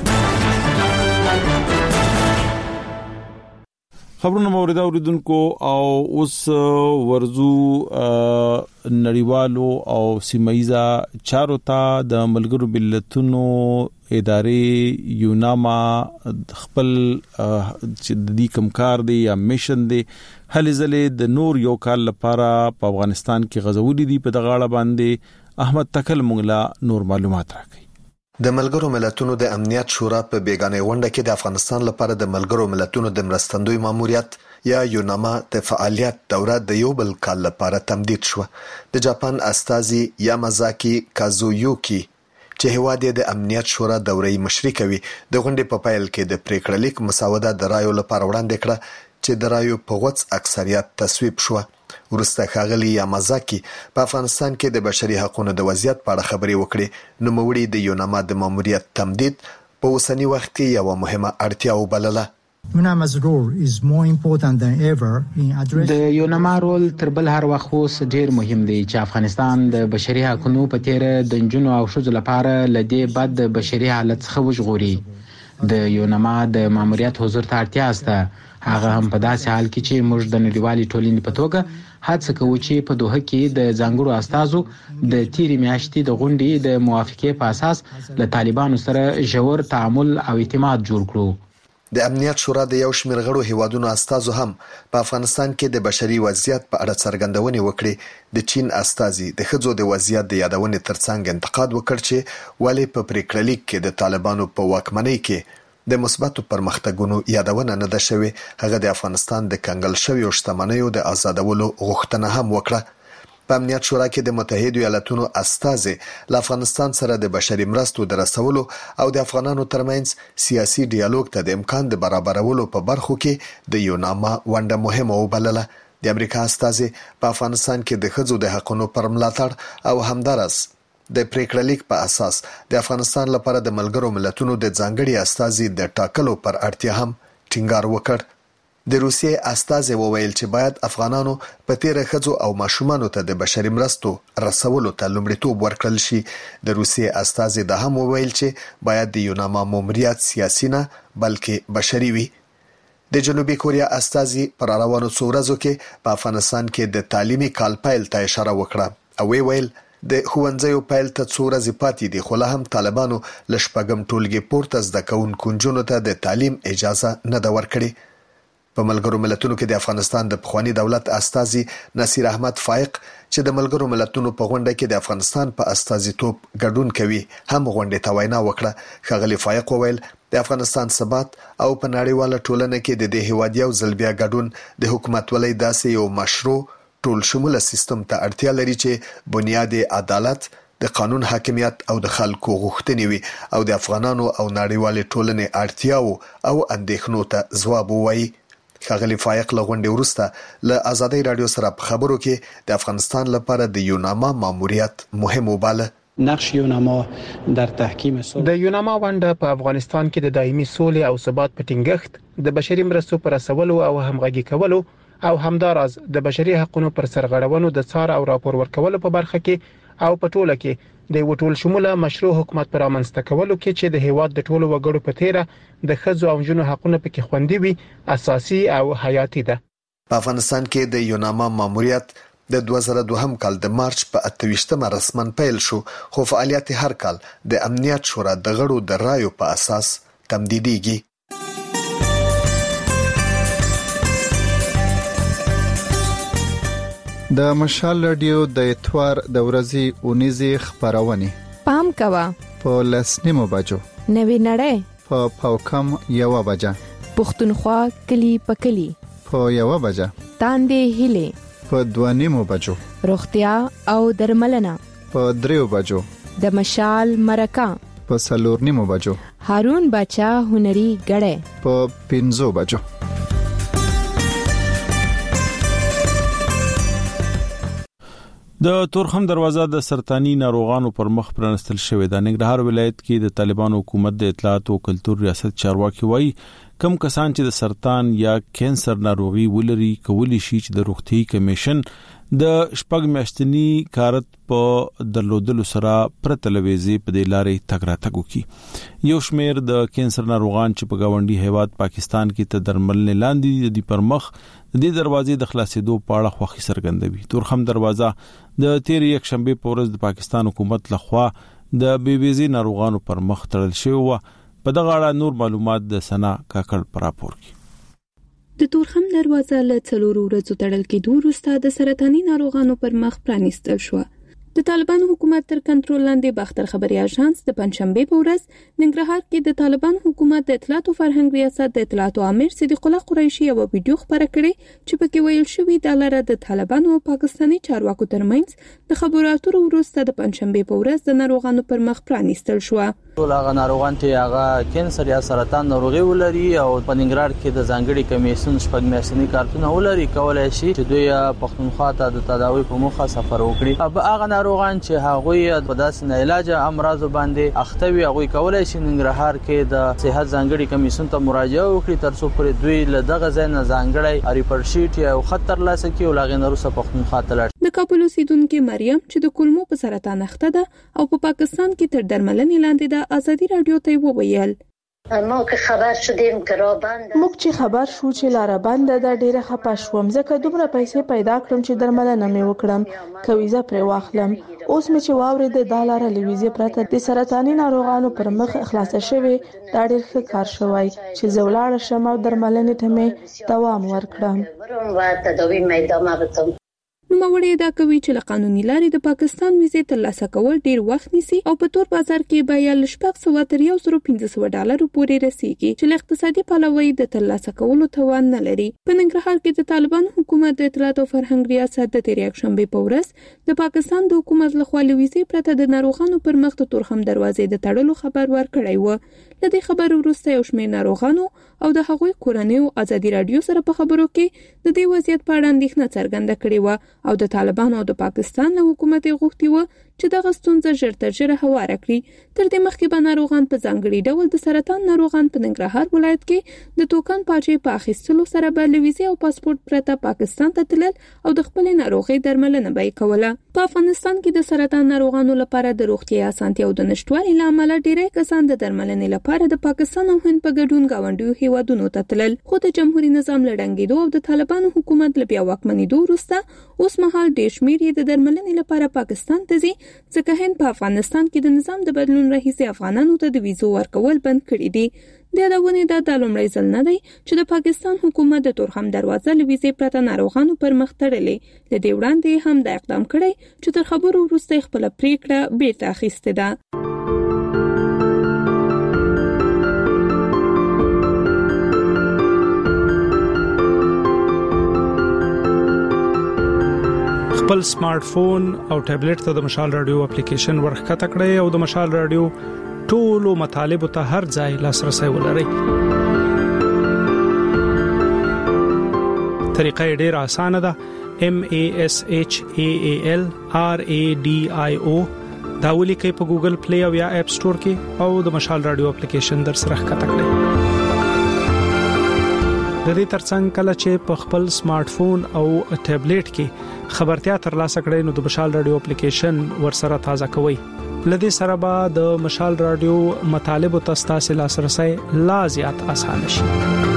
خبرونه مورد اوریدونکو او اوس ورزو نړیوالو او سیمایزا چارو ته د ملګرو ملتونو ادارې یوناما خپل چې د دې کمکار دی یا میشن دی هلې ځلې د نور یو کال لپاره په افغانستان کې غزولې دي. په دغه اړه باندې احمد تکل مونږ نور معلومات راکړي. د ملګرو ملتونو د امنیت شورا په بیگانه غونډه کې د افغانستان لپاره د ملګرو ملتونو د مرستندوی ماموریت یا یوناما د فعالیت دوره د یو بل کال لپاره تمدید شو. د جاپان استازي یامازاکی کازویوکی چې هواد د امنیت شورا دورې مشري کوي د غونډې په پیل کې د پریکړه لیک مسوده د رایو لپاره وړاندې کړه چې د رایو په غوڅ اکثریت تصویب شو. ورسته ښاغلي یامازاکی په افغانستان کې د بشري حقوقو د وضعیت په اړه خبرې وکړې. نو موړي د یوناما د ماموریت تمدید په اوسنی وخت کې یو مهمه اړتیا وبلله. د یوناما رول تر بل هر وخت اوس ډیر مهم دی چې افغانستان د بشري حقوقو په تیر د جنونو او شذ لپاره لدی بد بشري حالت څخه وژغوري. د یوناما د ماموریت حضور ته اړتیا است. هغه هم په داسې حال کې چې موږ د نړیوالې ټولنې په توګه هڅه کوو چې په دوحه کې د ځانګړو استازو د تیرې میاشتې د غونډې د موافقې په اساس له طالبانو سره ژور تعامل او اعتماد جوړ کړو. د امنیت شورا د یو شمېر غړو هیوادونو استازو هم په افغانستان کې د بشري وضعیت په اړه څرګندونې وکړې. د چین استازي د ښځو د وضعیت د یادونې ترڅنګ انتقاد وکړ چې ولې په پریکړه لیک کې د طالبانو په واکمنۍ کې د مثبتو پرمختګونو یادونه نه ده شوې. هغه د افغانستان د کنګل شویو شتمنیو د آزادولو غوښتنه هم وکړه. په امنیت شورا کې د متحده ایالاتونو استازي له افغانستان سره د بشري مرستو د رسولو او د افغانانو ترمنځ سیاسي ډیالوګ ته د امکان د برابرولو په برخو کې د یوناما ونډه مهمه وبلله. د امریکا استازي په افغانستان کې د ښځو د حقوقو پر ملاتړ او همدارس د پریکړه لیک په اساس د افغانستان لپاره د ملګرو ملتونو د ځانګړي استازي د ټاکلو پر اړتیا هم ټینګار وکړ. د روسیې استازي وویل چې باید افغانانو په تیره ښځو او ماشومانو ته د بشري مرستو رسولو ته لومړیتوب ورکړل شي. د روسیې استازي دا هم وویل چې باید د یوناما ماموریت سیاسي نه بلکې بشري وي. د جنوبي کوریا استازي پر روانو څو ورځو کې په افغانستان کې د تعلیمي کال پیل ته اشاره وکړه او ویل د ښوونځیو پیل ته څو ورځې پاتې دي، خو لا هم طالبانو له شپږم ټولګي پورته زده کوونکو نجونو ته د تعلیم اجازه نه ده ورکړې. په ملګرو ملتونو کې د افغانستان د پخوانی دولت استازي نصیر احمد فائق چې د ملګرو ملتونو په غونډه کې د افغانستان په استازیتوب ګډون کوي هم غونډې ته وینا وکړه. ښاغلي فائق وویل د افغانستان ثبات او په نړیواله ټولنه کې د دې هیواد یو ځل بیا ګډون د حکومتولۍ داسې یو مشروع ټول شموله سیستم ته اړتیا لري چې بنیاد عدالت، د قانون حاکمیت او د خلکو غوښتنې وي او د افغانانو او نړیوالې ټولنې اړتیاو او اندېښنو ته ځواب ووایي. ښاغلي فائق له غونډې وروسته له آزادۍ رادیو سره په خبرو کې د افغانستان لپاره د یوناما ماموریت مهم وباله. نقش یوناما در تحکیم صلح د یوناما ونډه په افغانستان کې د دایمي سولې او ثبات په ټینګښت، د بشري مرستو پر رسولو او همغږي کولو او همداراز د بشري حقوقو پر سرغړونو د څار او راپور ورکولو په برخه کې او په ټوله کې د یو ټول شموله مشروع حکومت پر امنځته کولو کې چې د هیواد د ټولو وګړو په تیره د ښځو او نجونو حقوقو پکې خوندي وي اساسي او حیاتي ده. په افغانستان کې د یوناما ماموریت د دوه زره دوه کال د مارچ په اته ویشتمه رسمن پیل شو، خو فعالیت هر کال د امنیت شورا د غړو د رایو په اساس تمدیدېږي. د مشال رادیو د اتوار د ورځې اونیزې خبرونه پام کوا په لسنیمو بجو نوی نړۍ په پاوکم یو بجه پښتونخوا کلی پکلی په یو بجه تاندې هله په دوانیمو بجو روغتیا او درملنه په دریو بجو د مشال مرکه په سلورنیمو بجو هارون بچا هنري غړې په پنځو بجو. د تورخم دروازه د سرطاني ناروغانو پر مخ پرانستل شوې ده. ننګرهار ولایت کې د طالبانو حکومت د اطلاعات او کلتور ریاست چارواکي وایي کم کسان چې د سرطان یا کینسر ناروغي ولري کولی شي چې د روغتي کمیشن د شپږ میاشتنی کارت په درلودلو سره پرتلويزي په د لارې تګ راتګ وکړي. یو شمیر د کینسر ناروغان چې په گاونډي هیواد پاکستان کې ته درملنه لاندې دي پر مخ د دې دروازې د خلاصېدو په اړه خوښي څرګندوي. تورخم دروازه د تیر یک شنبه په ورځ د پاکستان حکومت لخوا د بي بي سي ناروغانو پر مخ تړل شوی و. په دغه اړه نور معلومات د سنا کاکړ پر راپور کې. د تورخم دروازه له څلورو ورځو تړل کېدو وروسته د سرطاني ناروغانو پر مخ پرانیستل شو. د طالبانو حکومت تر کنټرول لاندې باختر خبري اژانس د پنځشنبه په ورځ ننګرهار کې د طالبان حکومت د اطلاعات او فرهنګ ریاست د اطلاعات امیر صدیق الله قریشي یو ویډیو خبره کړې چې پکې ویل شوی د لاره د طالبانو او پاکستاني چارواکو ترمنځ د خبرو اترو وروسته د پنځشنبه په ورځ د ناروغانو پر مخ پرانیستل شو. ټول هغه ناروغان چې هغه کینسر یا سرطان ناروغي ولري او په ننګرهار کې د ځانګړي کمیسیون شپږ میاشتنی کارتونه ولري کولای شي چې دوی پښتونخوا ته د تداوی په موخه سفر وکړي. اب هغه ناروغان چې هغه په داسې نه علاج امراض باندې اخته وي هغه کولای شي ننګرهار کې د صحت ځانګړي کمیسیون ته مراجعه وکړي ترڅو پر دوی له دغه ځای نه ځانګړي ریپورت شیټ یا خطر لاسه کې ولغې نورسه پښتونخوا ته لاړ. د کابل اوسیدونکو مریم چې د کولمو په سرطان اخته ده او په پاکستان کې تر درملنې لاندې ده آزادي رادیو ته وویل ما که خبر شدیم که را بند موږ چې خبر شو چې لاره بند ده ډیره خپه شوم ځکه دومره پیسې پیدا کړم چې درملنه مې وکړم که ویزه پرې واخلم. اوس مې چې واورېده دا لاره له ویزې پرته د سرطاني ناروغانو پر مخ خلاصه شوې دا ډیر ښه کار شوی چې زه ولاړه شم او درملنې ته مې دوام ورکړم و تداوی مې ادامه بدم. نوموړی دا کوي چې له قانوني لارې د پاکستان ویزې ترلاسه کول ډیر وخت نیسي او په تور بازار کې به یې له شپږ سوه تر یو سل پنځه سوه ډالرو پورې رسیږي چې له اقتصادي پلوه د ترلاسه کولو توان نه لري. په ننګرهار کې د طالبان حکومت د اطلاعات او فرهنګ ریاست د تیر یک شنبه په ورځ د پاکستان د حکومت لخوا له ویزې پرته د ناروغانو پر مخ د تورخم دروازې د تړلو خبر ورکړی و. له دې خبر وروسته یو شمېر ناروغانو او د هغوی کورنیو آزادي رادیو سره په خبرو کې د دې وضعیت په اړه اندېښنه څرګنده کړې و او د طالبانو او د پاکستان له حکومت غوښتي و چې دغه ستونزه ژر تر ژره هواره کړي. تر دې مخکې به ناروغان په ځانګړي ډول د سرطان ناروغان په ننګرهار ولایت کې د توکن پاچې په اخیستلو سره به له ویزې او پاسپورت پرته پاکستان ته تلل او د خپلې ناروغۍ درملنه به یې کوله. په افغانستان کې د سرطان ناروغانو لپاره د روغتیا اسانتیاو د نشټوالي له امله ډېری کسان د درملنې لپاره د پاکستان او هند په ګډون ګاونډیو هیوادونو ته تلل. خو د جمهوریت نظام له ړنګېدو او د طالبانو حکومت له بیا واکمنېدو وروسته اوس مهال ډېر شمېر یې د درملنې لپاره پاکستان ته ځي، ځکه هند په افغانستان کې د نظام د بدلون راهیسې افغانانو ته د ویزو ورکول بند کړي دي. د یادونې دا د لومړی ځل نه دی چې د پاکستان حکومت د تورخم دروازه له ویزې پرته ناروغانو پر مخ تړلې. له دې وړاندې هم دا اقدام کړی چې تر خبرو وروسته خپله پریکړه بیرته اخیستې ده. خپل سمارټ فون او ټابلیټ ته د مشال رادیو اپلیکیشن ورخکته کړئ او د مشال رادیو ټولو مطالبه ته هر ځای لاسرسي ولرئ. طریقه ډیره اسانه ده. M A S H A A L R A D I O دا ولیکئ په ګوګل پلی او یا اپ سٹور کې او د مشال رادیو اپلیکیشن در سره ښکته کړئ. د دې ترڅنګ کله چې په خپل سمارټ فون او ټابلیټ کې خبرتیا ترلاسه کړئ نو د مشال رادیو اپلیکیشن ورسره تازه کوئ. لدې سره به د مشال رادیو مطالب او تاسو لاسرسي لا زیات آسان شي.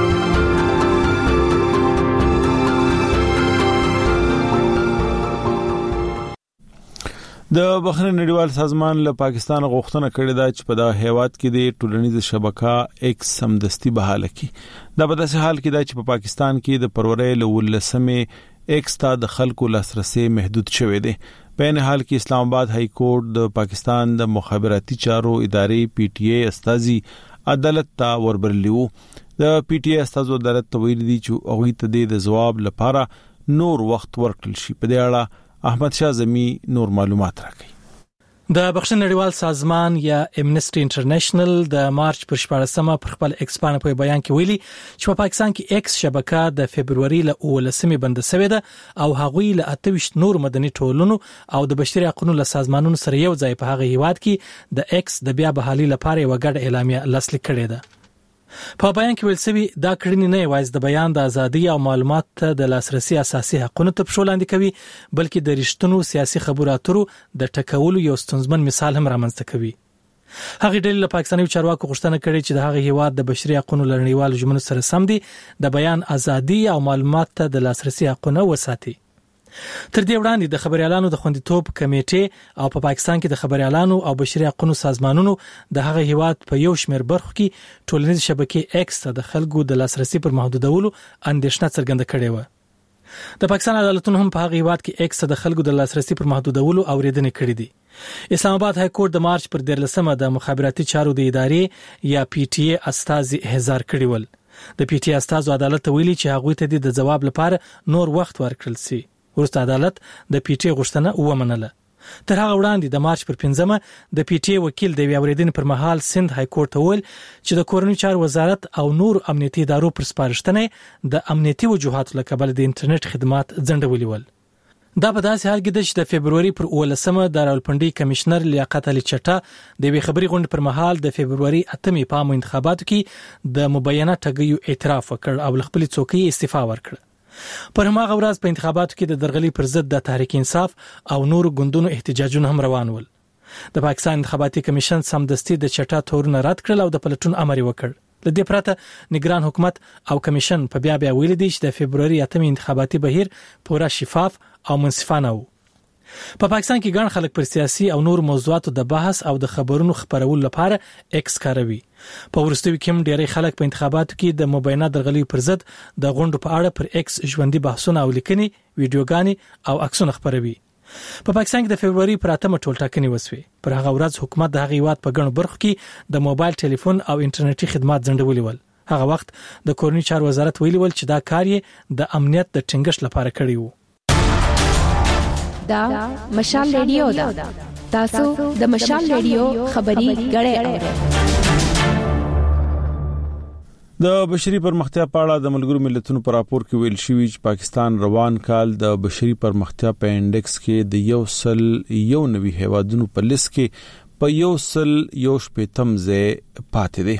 د بخښنې نړیوال سازمان له پاکستان غوښتنه کړې ده چې په دغه هیواد کې د ټولنیز شبکه ایکس سمدستي بحاله کړي. دا په داسې حال کې ده چې په پا پاکستان کې د پرورې له ولسمې ایکس ته د خلکو لاسرسي محدود شوی دی. په ان حال کې اسلام آباد های کورټ د پاکستان د مخابراتي چارو ادارې پی ټی ای استازي عدالت ته وربرلیو. د پی ټی ای استازو عدالت ته ویلي دي چې هغه ته د جواب لپاره نور وخت ورکړل شي. په دې اړه احمد شاه زمي نور معلومات راکړي. د بخښنې نړیوال سازمان یا امنیسټي انټرنیشنل د مارچ پر شپږمه پر خپل ایکس باندې په بیان کې ویلي چې په پاکستان کې ایکس شبکه د فبرवरी ل اولسمې بند شوې ده او هغوی له اته ویشت نور مدني ټولنو او د بشري حقوقو له سازمانونو سره یو ځای په هغه هیواد کې د ایکس د بیا بحالي لپاره یو ګډ اعلامیه لاسلیک کړې ده. په بیان کې ویل شوی دا کړنی نه یوازې د بیان د ازادي او معلومات ته د لاسرسي اساسي حقوقو ته پښولاندې کوي بلکې د رښتونو سیاسي خبرو اترو د ټکولو یو ستونزمن مثال هم رامنځته کوي. هغه ډېر له پاکستاني چارواکو غوښتنه کړې چې د هغه هیواد د بشري حقوقو لړنیوال ژمنو سره سم دي د بیان ازادي او معلومات ته د لاسرسي حقوقو وساتي. تر دې وړاندې د خبريالانو د خوندیتوب کمیټې او په پا پاکستان کې د خبريالانو او بشري حقوقو سازمانونو د هغه هیواد په یو شمېر برخو کې ټولنیز شبکې ایکس ته د خلکو د لاسرسي پر محدودولو اندېښنه څرګنده کړې و. د پاکستان عدالتونو هم په هغه هیواد کې ایکس ته د خلکو د لاسرسي پر محدودولو اوریدنې کړې دي. اسلام آباد های کورټ د مارچ پر دیرلسمه د مخابراتي چارو د ادارې یا پی ټی ای استازي احضار کړی ول. د پی ټی ای استازو عدالت ویلي چې هغه ته د جواب لپاره نور وخت ورکړل شي. ورسته عدالت د پی ټی ای غوښتنه ومنله. تر هغه وړاندې د مارچ پر پنځمه د پی ټی ای وکیل د اوریدنې پر مهال سند های کورټ ول چې د کورنۍ چارو وزارت او نور امنیتي ادارو پر سپارښتنه د امنیتي وجوهاتو له کبل د انټرنیټ خدمات ځنډولي ول. دا په داسې حال کې ده چې د فبرवरी پر اولسمه د راولپنډي کمشنر لیاقت علي چټا د وی خبري غونډې پر مهال د فبرवरी اتمې په عامو انتخاباتو کې د مبینه ټګیو اعتراف وکړ او خپل څوکۍ استعفا ورکړه. پر هماغه ورځ په انتخاباتو کې د درغلي پر ضد د تحریک انصاف او نور ګوندونو احتجاجونه هم روان ول. د پاکستان انتخاباتي کمیشن سمدستي د چټا تورونه رد کړل او د پلټون امر وکړ. ل دې پرته نگران حکومت او کمیشن په بیا بیا ویل دي چې د فبرवरी اتمې انتخاباتي بهیر پوره شفاف او منصفانه وو. په پا پاکستان کې ګڼ خلک پر سیاسي او نور موضوعاتو د بحث او د خبرونو خبرولو لپاره ایکس کاروي. په ورستوي کې هم ډېری خلک په انتخاباتو کې د مبینه درغلي پر ضد د غونډو په اړه پر ایکس ژوندۍ بحثونه او لیکنې، ویډیوګانې او عکسونه خبروي. په پاکستان کې د فبرवरी پر اتمه ټولټاکنې وسوي. پر هغه ورځ حکومت د هغه هیواد په ګڼو برخو کې د موبایل ټلیفون او انټرنیټي خدمات ځنډولي ول. هغه وخت د کورنۍ چارو وزارت ویلي ول چې دا کار یې د امنیت د ټینګښت لپاره کړی وو. دا مشال ریډیو دا تاسو د مشال ریډیو خبري غړې اورئ. د بشري پرمختیا په اړه د ملګرو ملتونو په راپور کې ویل شوی چې پاکستان روان کال د بشري پرمختیا په انډیکس کې د یو سل یو نوي هیوادونو په لیست کې په یو سل یو شپږم ځای پاتې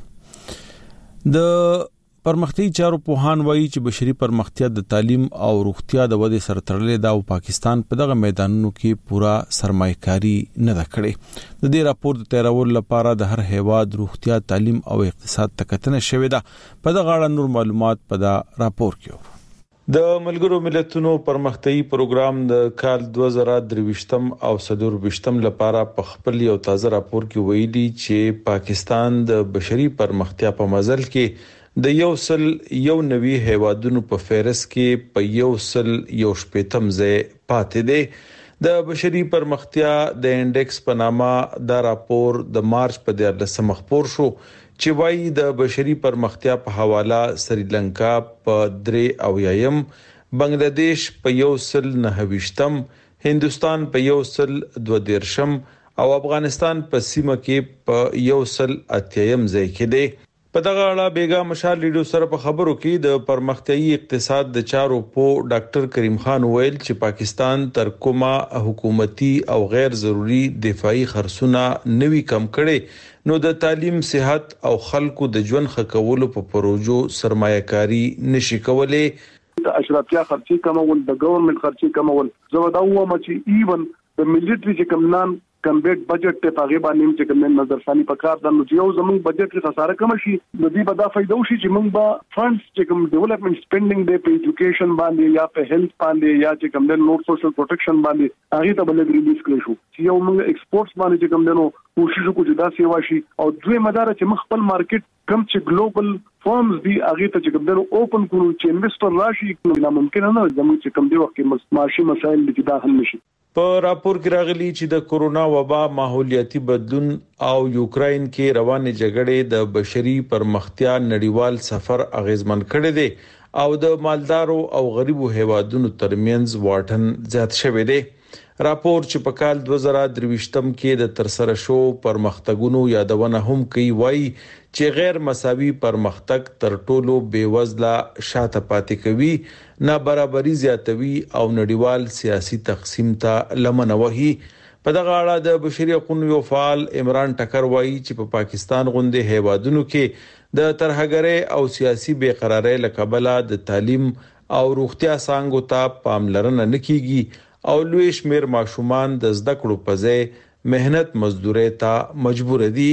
دی. د پرمختیايي چارو پوهان وایي چې بشري پرمختیا د تعلیم او روغتیا د ودې سره تړلې ده او پاکستان په دغه میدانونو کې پورا سرمایه‌کاري نه ده کړې. د دې راپور د تیارولو لپاره د هر هیواد روغتیا، تعلیم او اقتصاد ته کتنه شوې ده. په دغه اړه نور معلومات په دا راپور کې د ملګرو ملتونو پرمختیايي پروګرام د کال دوه زره درویشتم او څلورویشتم لپاره په خپل یو تازه راپور کې ویلي چې پاکستان د بشري پرمختیا په مزل کې د یو سل یو نوي هیوادونو په فهرست کې په یو سل یو شپږم ځای پاتې دی. د بشري پرمختیا د انډیکس په نامه دا راپور د مارچ په دیارلسمه خپور شو چې وایي د بشري پرمختیا په حواله سریلانکا په درې او یایم، بنگلاديش په یو سل نهویشتم، هندستان په یو سل دوه دیرشم او افغانستان په سیمه کې په یو سل اتیم ځای کې دی. په دغه اړه بیګا مشال ریډیو سره په خبرو کې د پرمختیايي اقتصاد د چارو په ډاکټر کریم خان ویل چې پاکستان تر کومه حکومتي او غیر ضروري دفاعي خرڅونه نوي کم کړي نو د تعلیم، صحت او خلکو د ژوند ښه کولو په پروژو سرمایه‌کاري نشي کولای. د اشرافیه خرچي کمول، د ګورنمنت خرچي کمول، زه دا وایم چې ایون د ملټری چې کم نان کمبیټ بجټ ته پاغي باندې چې کوم نظر ثاني پکار د نو یو زمون بجټ کې خساره کم شي د دې په دا فائدہ وشي چې موږ به فندز چې کوم ډیولپمنٹ سپینډینګ دی په ایجوکیشن باندې یا په هیلث باندې یا چې کوم د نور سوشل پروټیکشن باندې هغه ته بل ریلیز کړی شو چې یو موږ ایکسپورټس باندې چې کوم دنو کوشش وکړو چې دا سیوا شي او دوی مدار چې موږ خپل مارکیټ کم چې ګلوبل فارمز دی هغه ته چې کوم دنو اوپن کړو چې انویسټر راشي نه ممکن نه زموږ چې کوم دی وخت کې معاشي مسایل دي دا حل نشي. په راپور کې راغلي چې د کورونا وبا، ماحولیاتي بدلون او یوکرين کې روانې جګړې د بشري پرمختیا نړیوال سفر اغیزمن کړي دي او د مالدارو او غریبو هیوادونو ترمنځ واټن زیات شوی دی. راپور چې په کال دوه زره درویشتم کې د ترسره شو پرمختګونو یادونه هم کوي وایي چې غیر مساوي پرمختګ تر ټولو بیوزله شاته پاتې کوي، نابرابري زیاتوي او نړیوال سیاسي تقسیم ته لمنه وهي. په دغه اړه د بشري حقوقو یو فعال عمران ټکر وایي چې په پاکستان غونډه هیوادونو کې د ترهګرۍ او سیاسي بے قراری لکبله د تعلیم او روغتیا څنګه ته پاملرنه نکېږي او لوی شمیر ماشومان د زده کړو په ځای مهنت مزدوري ته مجبور دي.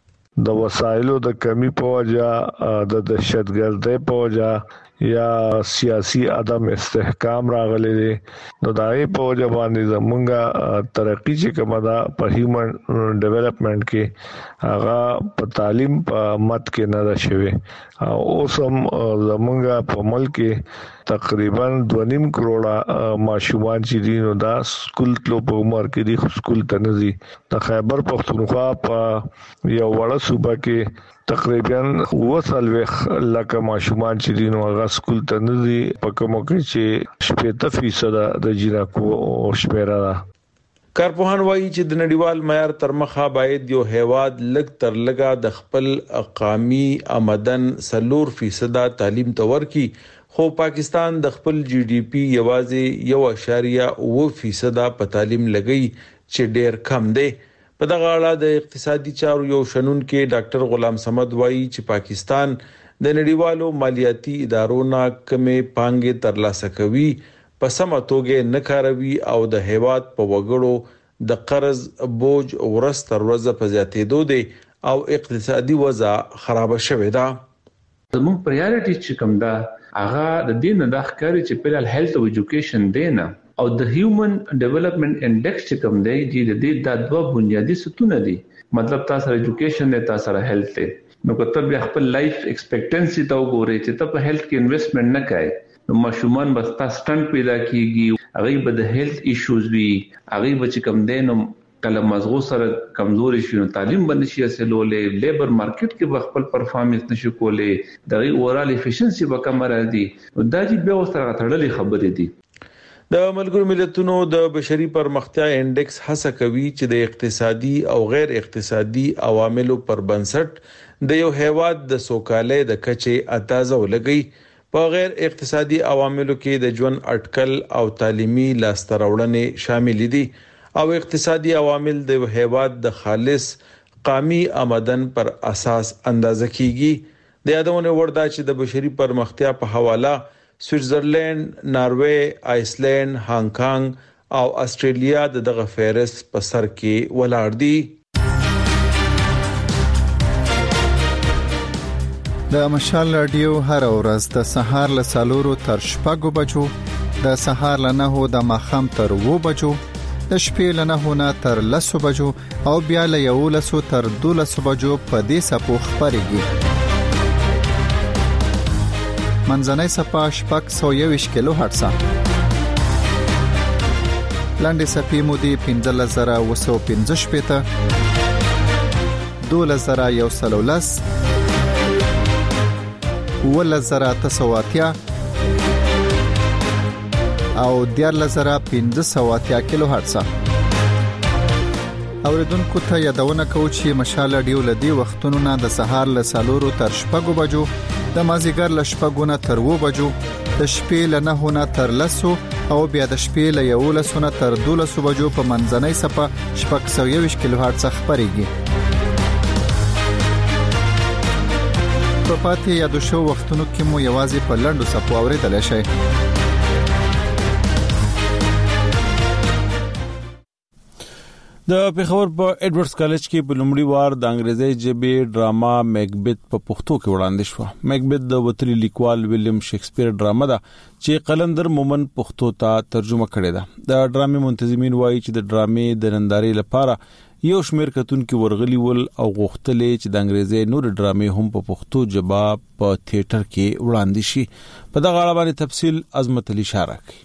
د وسایلو د کمی په وجه د دهشتګردۍ په وجه یا سیاسي عدم استحکام راغلي دي نو دای په وجه باندې زمونږه ترقی چې کومه ده په هیومن ډیولپمنٹ کې هغه په تعلیم په مت کې نه ده شوی او اوس هم زمونږه په ملک کې تقریبا دوه نیم کروڑه ماشومان چې دي نو دا سکول تلو په عمر کې دي سکول ته نه دي. د خیبر پختونخوا په یو وړه صوبه کې تقریبا وسلوخ لکه ماشومان چې دي نو هغه سکول ته نه دي په کومه کې چې شپږ فیصد د جنکو شمیره ده. کارپوهان وایي چې د نړیوال معیار تر مخه باید یو هیواد لږ تر لږه د خپل اقامي آمدن سلور فیصد تعلیم ته ورکي، خو پاکستان د خپل جی ډی پی یوازې یو اشاریه اوه فیصد په تعلیم لګي چې ډیر کم دی. په دغه اړه د اقتصادي چارو یو شنون کې ډاکټر غلام صمد وایي چې پاکستان د نړیوالو مالیاتي ادارو نه کمې پانګې ترلاسه کوي، په سمه توګه نه کاروي او د هیواد په وګړو د قرض بوج ورځ تر ورځې په زیاتېدو دی او اقتصادي وضع خراب شوې ده. زموږ پرایورټی چې کوم ده هغه د دې نه د ښکاري چې په هیلث او ایجوکیشن دی نه او د هیومن ډیولپمنٹ انډیکس چې کوم دی د دې د دوه بنیادی ستونه دي. مطلب تاسو ایجوکیشن نه تاسو هیلث دی نو کته بیا خپل لایف ایکسپیکټنسي ته وګورئ چې ته په هیلث کې انویسټمنټ نه کوي نو ماشومان بس تاسو سټنټ پیدا کیږي، هغه به د هیلث ایشوز وي، هغه به چې کوم دی نو کله مزغو سره کمزوري شي نو تعلیم باندې شي اصلولې، لیبر مارکیټ کې به خپل پرفارمنس نشي کولې، دغه اورال افیشنسي به کم راځي. نو دا چې بیا وسره تړلې خبرې دي. د ملګرو ملتونو د بشري پرمختیا انډیکس هڅه کوي چې د اقتصادي او غیر اقتصادي عواملو پر بنسټ د یو هیواد د سوکالۍ د کچې اندازه ولګي. په غیر اقتصادي عواملو کې د ژوند اټکل او تعلیمي لاسته راوړنې شامل دي او اقتصادي عوامل د هیواد د خالص قومي آمدن پر اساس اندازه کیږي. د یادونه وردا چې د بشري پرمختیا په حواله سویټزرلند، ناروې، آیسلند، هانګ کانګ او استرالیا دغه فهرست په سر کې ولاړ دي. د مشال رادیو هر ورځ د سهار له سالورو تر شپږو بجو، د سهار له نهو د ماخام تر وو بجو، د شپې له نهو نه تر لسو بجو او بیا له یولسو تر دولسو بجو په دې سپو خبرېږي. منځنۍ سپا شپږ سوه یوویشت کیلو هرتز، لاندې سپې مودې پنځلس زره اوه سوه پنځه شپېته، دولس زره یو سل او لس، اوولس زره اته سوه اتیا او دیارلس زره پنځه سوه اتیا کیلو هرتز. اوریدونکو ته یادونه کوو چې مشال رادیو له دې وختونو نه د سهار له سالورو تر شپږو بجو، د مازیګر له شپږو نه تر وو بجو، د شپې له نهو نه تر لسو او بیا د شپې له یولسو نه تر دولسو بجو په منځنۍ سپه شپږ سوه یوویشت کیلو هرتز خبرېږي. په پاتې یادو شو وختونو کې مو یوازې په لنډو سپو اورېدلی شئ. د پیښور په ایډورډز کالج کې په لومړي وار د انګریزي ژبې ډراما میکبت په پښتو کې وړاندې شو. میکبت د وتري لیکوال ویلیام شکسپیر ډراما ده چې قلندر مومن پښتو ته ترجمه کړې ده. د ډرامې منتظمین وایي چې د ډرامې د نندارې لپاره یو شمېر کتونکو ورغلي ول او غوښتلې چې د انګریزي نور ډرامې هم په پښتو ژبه په تیاتر کې وړاندې شي. په دغه اړه باندې تفصیل عظمت علي اشاره کوي.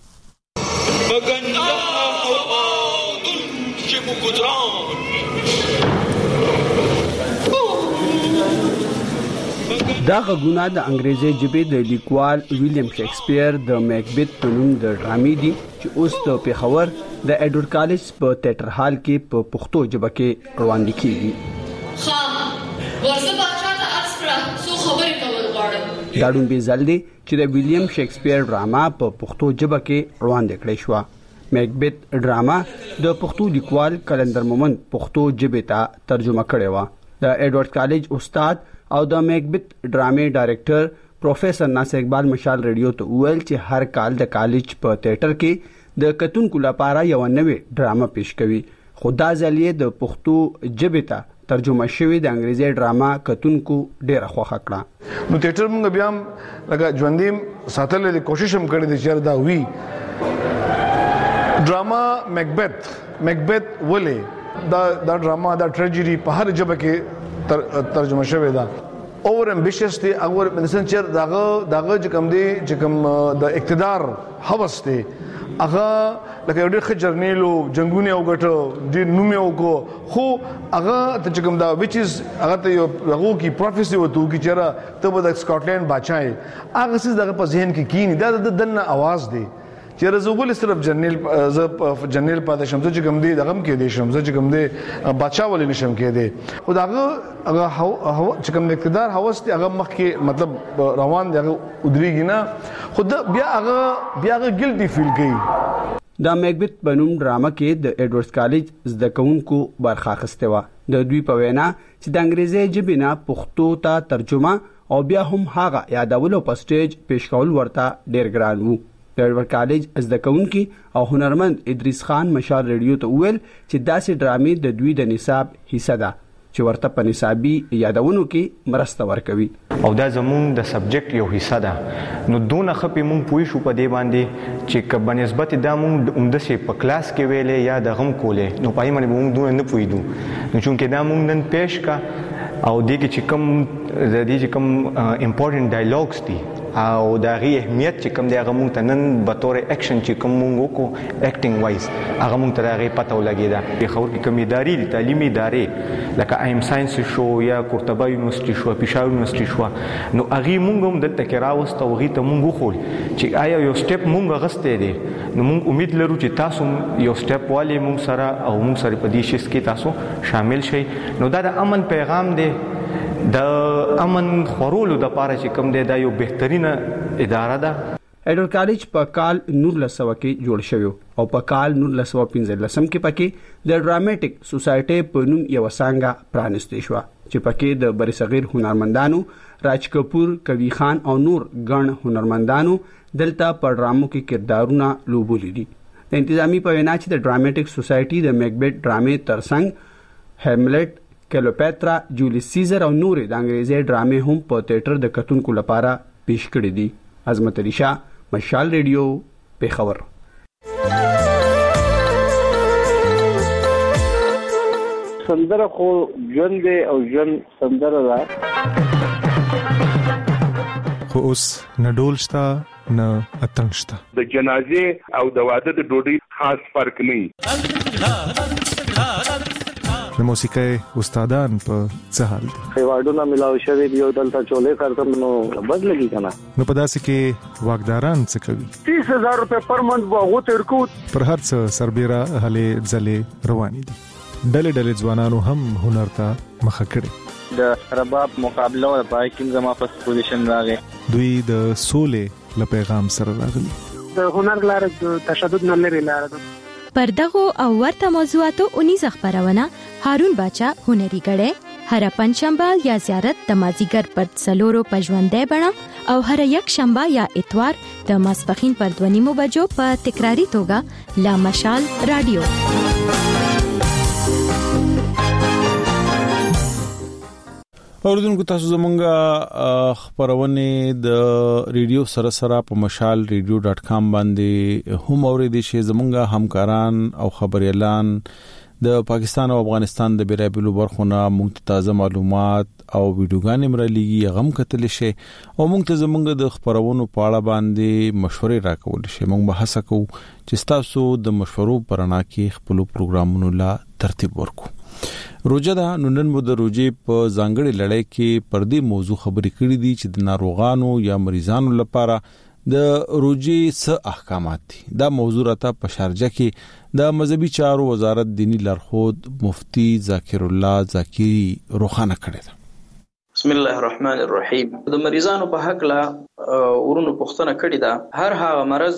دا غږونه د انګریزي ژبې د لیکوال ویلیام شکسپیر د میکبت په نوم د ډرامې دي چې اوس د پیښور د ایډورډ کالج په تیاتر هال کې په پښتو ژبه کې وړاندې کیږي. خام ورزه بادشاہ ته عرض کړه څو خبرې کول غواړم. دا ډومبې ځل دی چې د ویلیام شکسپیر ډراما په پښتو ژبه کې وړاندې کړې شو. میکبت ډراما د پښتو لیکوال قلندر مومن پښتو ژبه ته ترجمه کړې و. د ایډورډ کالج استاد او د میکبت ډرامې ډایرکټر پروفیسور ناصر اقبال مشال رادیو ته ویل چې هر کال د کالج په تیاتر کې د کتونکو لپاره یو نوې ډرامه پیښ کوي. خو دا ځل یې د پښتو ژبې ته ترجمه شوی د انګریزي ډراما کتونکو ډیره خوښه کړه. نو تیاتر موږ بیا لکه ژوندیم ساتل د کوشش هم کړی د چیر دا وی ډراما میکبت میکبت ولې دا دا ډراما دا ټریجډي په هر ژبه کې تر, ترجمه شوی دا اور امبیشس دی اور انسان چې داغه داغه چې کوم دی چې کوم د اقتدار هوس دی هغه لکه ډېر خجرنیلو جنگونه وګټو ډېر نومه وکړو خو هغه ته چې کوم دا which is هغه ته یو هغه کی پروفیسي وته کی چېرې ته به د سکاټلند بچای هغه څه دغه په ذهن کې کینی دا د دنه आवाज دی چیرې زغول صرف جنرال ز جنرال پاتې شم چې کوم دی دغه کې دی شم چې کوم دی بچا ولې نشم کې دی خو داغه هغه چې کوم اقتدار هوس دی هغه مخ کې مطلب روان دی هغه ودرېږي نه خو بیا هغه بیا هغه ګلټي فیل کوي. دا میکبت بنوم ډراما کې د ایډورډز کالج زده کوونکو برخه اخیسته و. د دوی په وینا چې د انګریزي ژبې نه پښتو ته ترجمه او بیا هم هغه یادولو په سټیج پیښ کول ورته ډیر ګران وو. د ایډورډ کالج زده کوونکي او هنرمند ادریس خان مشال رادیو ته ویل چې داسې ډرامې د دوی د نصاب حصہ ده چې ورته په نصابي یادونو کې مرسته ورکوي او دا زموږ د سبجیکټ یو حصہ ده. نو دونه خپې مونږ پوه شو په دې باندې چې په نسبت دا مونږ عمدسه په کلاس کې ویلې یا د غم کولې نو پای باندې مونږ دونه نه پوهیدو نو چې دا مونږ نن پېښ کا او دغه چې کوم د دې چې کوم امپورټنت ډایلاګز دي او دا غي اهمیت چې کوم دی هغه مونږ ته نن به تور اکشن چې کوم مونږ وکړو اکټینګ وایز هغه مونږ ته هغه پته ولګیدا. په خبر کې کوم ادارې دي تعلیمي ادارې لکه ایم ساينس شو یا قرطبه یونیورسيټي شو پېښور یونیورسيټي شو نو هغه مونږ هم دلته کې راوست او هغه ته مونږ خول چې آیا یو سټپ مونږ غسته دي نو مونږ امید لرو چې تاسو یو سټپ والی مونږ سره او مونږ سره په دې شیس کې تاسو شامل شئ. نو دا د امن پیغام دی د امن خورولو د پاره چې کوم دی دا یو بهترینه اداره ده. ایډور کالج په کال نولس سوه کې جوړ شوی او په کال نولس سوه پنځلسم کې پکې د ډراماټیک سوسایټي په نوم یو څنګه پرانستې شو چې پکې د برصغیر هنرمندانو راج کپور، کوي خان او نور ګڼ هنرمندانو دلته په ډرامو کې کردارونه لوبولي دي. د انتظامی په وینا چې د ډراماټیک سوسایټي د میکبیت ډرامې ترڅنګ هیملټ، کلیوپاترا، جولیس سیزر او نورې د انګریزي ډرامې هم په تیاتر د کتونکو لپاره پیش کړې دي. عظمت علی شاه، مشال ریډیو، پیښور. سندره خو ژوند دی او ژوند سندره ده. خو اوس نه ډول شته نه اتڼ شته. د جنازې او د واده د ډوډۍ خاص فرق نه. د موسیقۍ استادان په څه حال دي؟ ایوارډونه ملاو شوی دی او دلته چولې کارتم نو بد لګي کنه. نو په داسې کې واګداران څه کوي؟ تیس هزار روپے پر منت بو ترکو. پر هر څه سربېره هلې ځلې روانې دي. ډلې ډلې ځوانانو هم هنر ته مخه کړې. د رباب مقابله او پای کې زما فرست پوزیشن راغی. دوی د سولې له پیغام سره راغلي. د هنر لاره د تشدد نه لري لاره ده. پر دغه او ورته موضوعاتو اونیز خبرونه هارون باچا هنري غړې هر پنځشنبه یا زیارت د مازیګر پر څلورو پژوندې بڼه او هر یک شنبه یا اتوار د ماسپخین پر دوه نیمو بجو په تکراری توګه لا مشال رادیو. اوردونکو تاسو زمونږه خبرونه د ریډیو سره سره په مشال ریډیو ډاټ کام باندې هم اوریدئ شئ. زمونږه همکاران او خبريالان د پاکستان او افغانستان د بیرابلو برخونه مونږ تازه معلومات او ویډیوګانې مرلېږي غم کتل شي او مونږ ته زمونږ د خبرونو په اړه باندې مشورې راکول شي. مونږ به هڅه کوو چې تاسو د مشورو پرانا کې خپل پروګرامونو لا ترتیب ورکو. روزه ده نو نن مو د روزي په ځانګړي لړۍ کې پر دې موضوع خبرې کړې دي چې د ناروغانو یا مریضانو لپاره د روزي څه احکامات دي. دا موضوع راته په شارجه کې د مذهبي چارو وزارت دینی لارښود مفتی ذاکر الله ذاکری روخانه کړې ده. بسم الله الرحمن الرحیم. د مریضانو په حق لا ورونو پوښتنه کړې ده. هر هغه مرض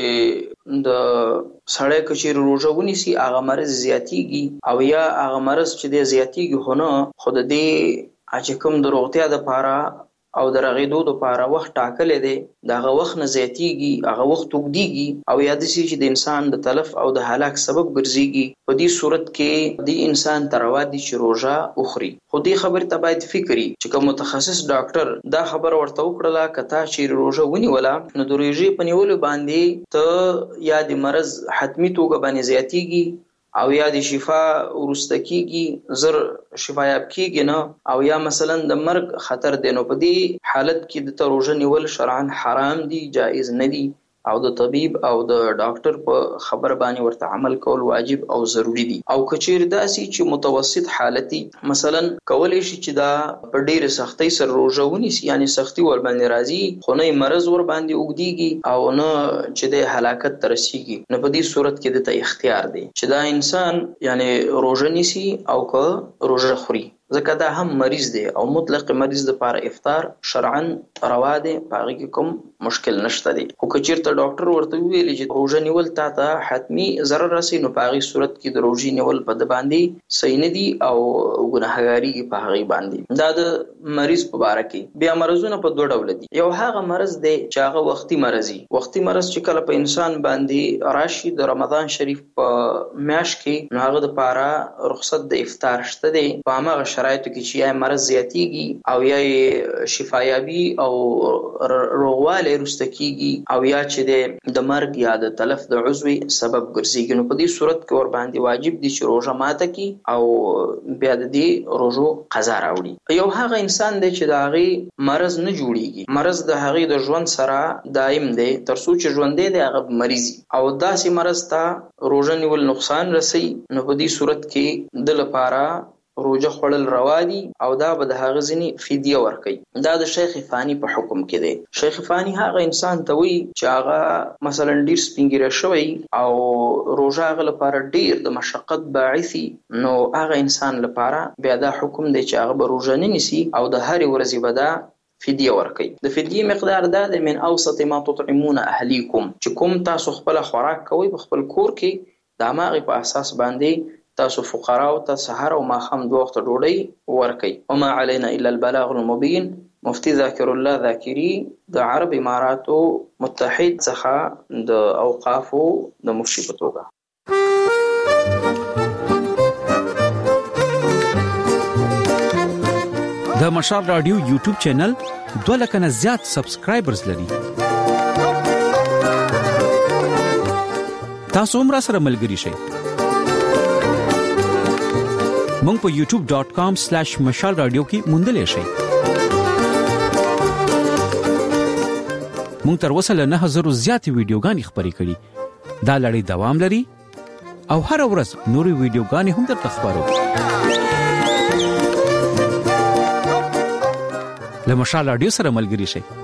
چې د سړی کچیر روزه ونیسي هغه مرض زیاتیږي او یا هغه مرض چې د زیاتیږي هونه خود دې چې کوم د روغتیا د پاره او د رغیدو د پاره وخت ټاکلې دی دغه وخت نه زیاتیږي هغه وخت وګديږي او یاد شي چې د انسان د تلف او د هلاک سبب ګرځيږي. په دې صورت کې د انسان تروا دي چې روزه اخري. خو دې خبر ته باید فکرې چې کوم متخصص ډاکټر دا خبر ورته وکړه کته چې روزه ونیولا نو د روزي په نیولو باندې ته یا د مرز حتمی توګه باندې زیاتیږي او یا د شفا ورسته کیږي زر شفایاب کیږي نه او یا مثلا د مرګ خطر دی. نو په دې حالت کې د تروژه نیول شرعاً حرام دي، جائز نه دي او د طبيب او د ډاکټر په خبر باندې ورته عمل کول واجب او ضروری دي. او کچیر داسي چې متوسط حالتي مثلا کولای شي چې دا په ډیره سختۍ سره روزه ونیسي یعنی سختي ور باندې راځي خو نه مرز ور باندې وګديږي او نه چې د هلاکت ترسيږي. نو په دې صورت کې د ته اختیار دی چې دا انسان یعنی روزه نیسي او که روزه خوري ځکه دا هم مریض دی او مطلق مریض د لپاره افطار شرعاً روا دی پاره کې کوم مشکل نشته دی. خو که چیرته ډاکټر ورته ویلي چې روزه نیول تا ته حتمی ضرر رسي نو په هغه صورت کې د روزي نیول په د باندې صحیح نه دي او ګناهګاری په هغه باندې. دا د مریض په اړه کې بیا مرزونه په دوه ډول دي. یو هغه مرز دی چې هغه وختي مرزي وختي مرز چې کله په انسان باندې راشي د رمضان شریف په میاشت کې نو هغه د لپاره رخصت د افطار شته دی په هغه شرایطو کې چې یا مرز زیاتیږي او یا شفایابي او روغواله رسته کیږي او یا چې د مرګ یا د تلف د عضوي سبب ګرځيږي. نو په دې صورت کې ور باندې واجب دي چې روزه ماته کی او بیا د دې روزو قضا راوړي. یو هغه انسان دی چې د هغه مرز نه جوړيږي، مرز د هغه د ژوند سره دائم دی تر څو چې ژوند دی هغه مریضي او داسې مرز ته روزه نیول نقصان رسي. نو په دې صورت کې د لپاره روزه خوړل روا دي او دا به د هغه ځینی فدیه ورکړي. دا د شیخ فانی په حکم کې دی. شیخ فانی هغه انسان ته وی چې هغه مثلا ډیر سپینګیره شوی او روزه هغه لپاره ډیر د مشقت باعثي، نو هغه انسان لپاره بیا دا حکم دی چې هغه به روزه نه نیسي او د هر ورځې به دا فدیه ورکړي. د فدیه مقدار دا د من اوسط ما تطعمون اهلیکم، چې کوم تاسو خپل خوراک کوي په خپل کور کې، د هغه په اساس باندې تاسو فقراو ته سحر او ماخام دوه وخت ډوډۍ ورکړي. وما علينا الا البلاغ المبين. مفتی ذاکر الله ذاکری د عرب اماراتو متحد څخه د اوقافو د مفتي په توګه. د مشال رادیو یوټیوب چینل دوه لک نه زیات سبسکرایبرز لري. تاسو هم را سره ملګري شئ. مونږ په یوټیوب ډاٹ کام سلیش مشال رادیو کې موندلې شئ. مونږ تر اوسه له نه هزارو زیاتې ویډیوګانې خپرې کړې. دا لړۍ دوام لري او هر ورځ نورې ویډیوګانې هم درته خپرو. له مشال رادیو سره ملګري شئ.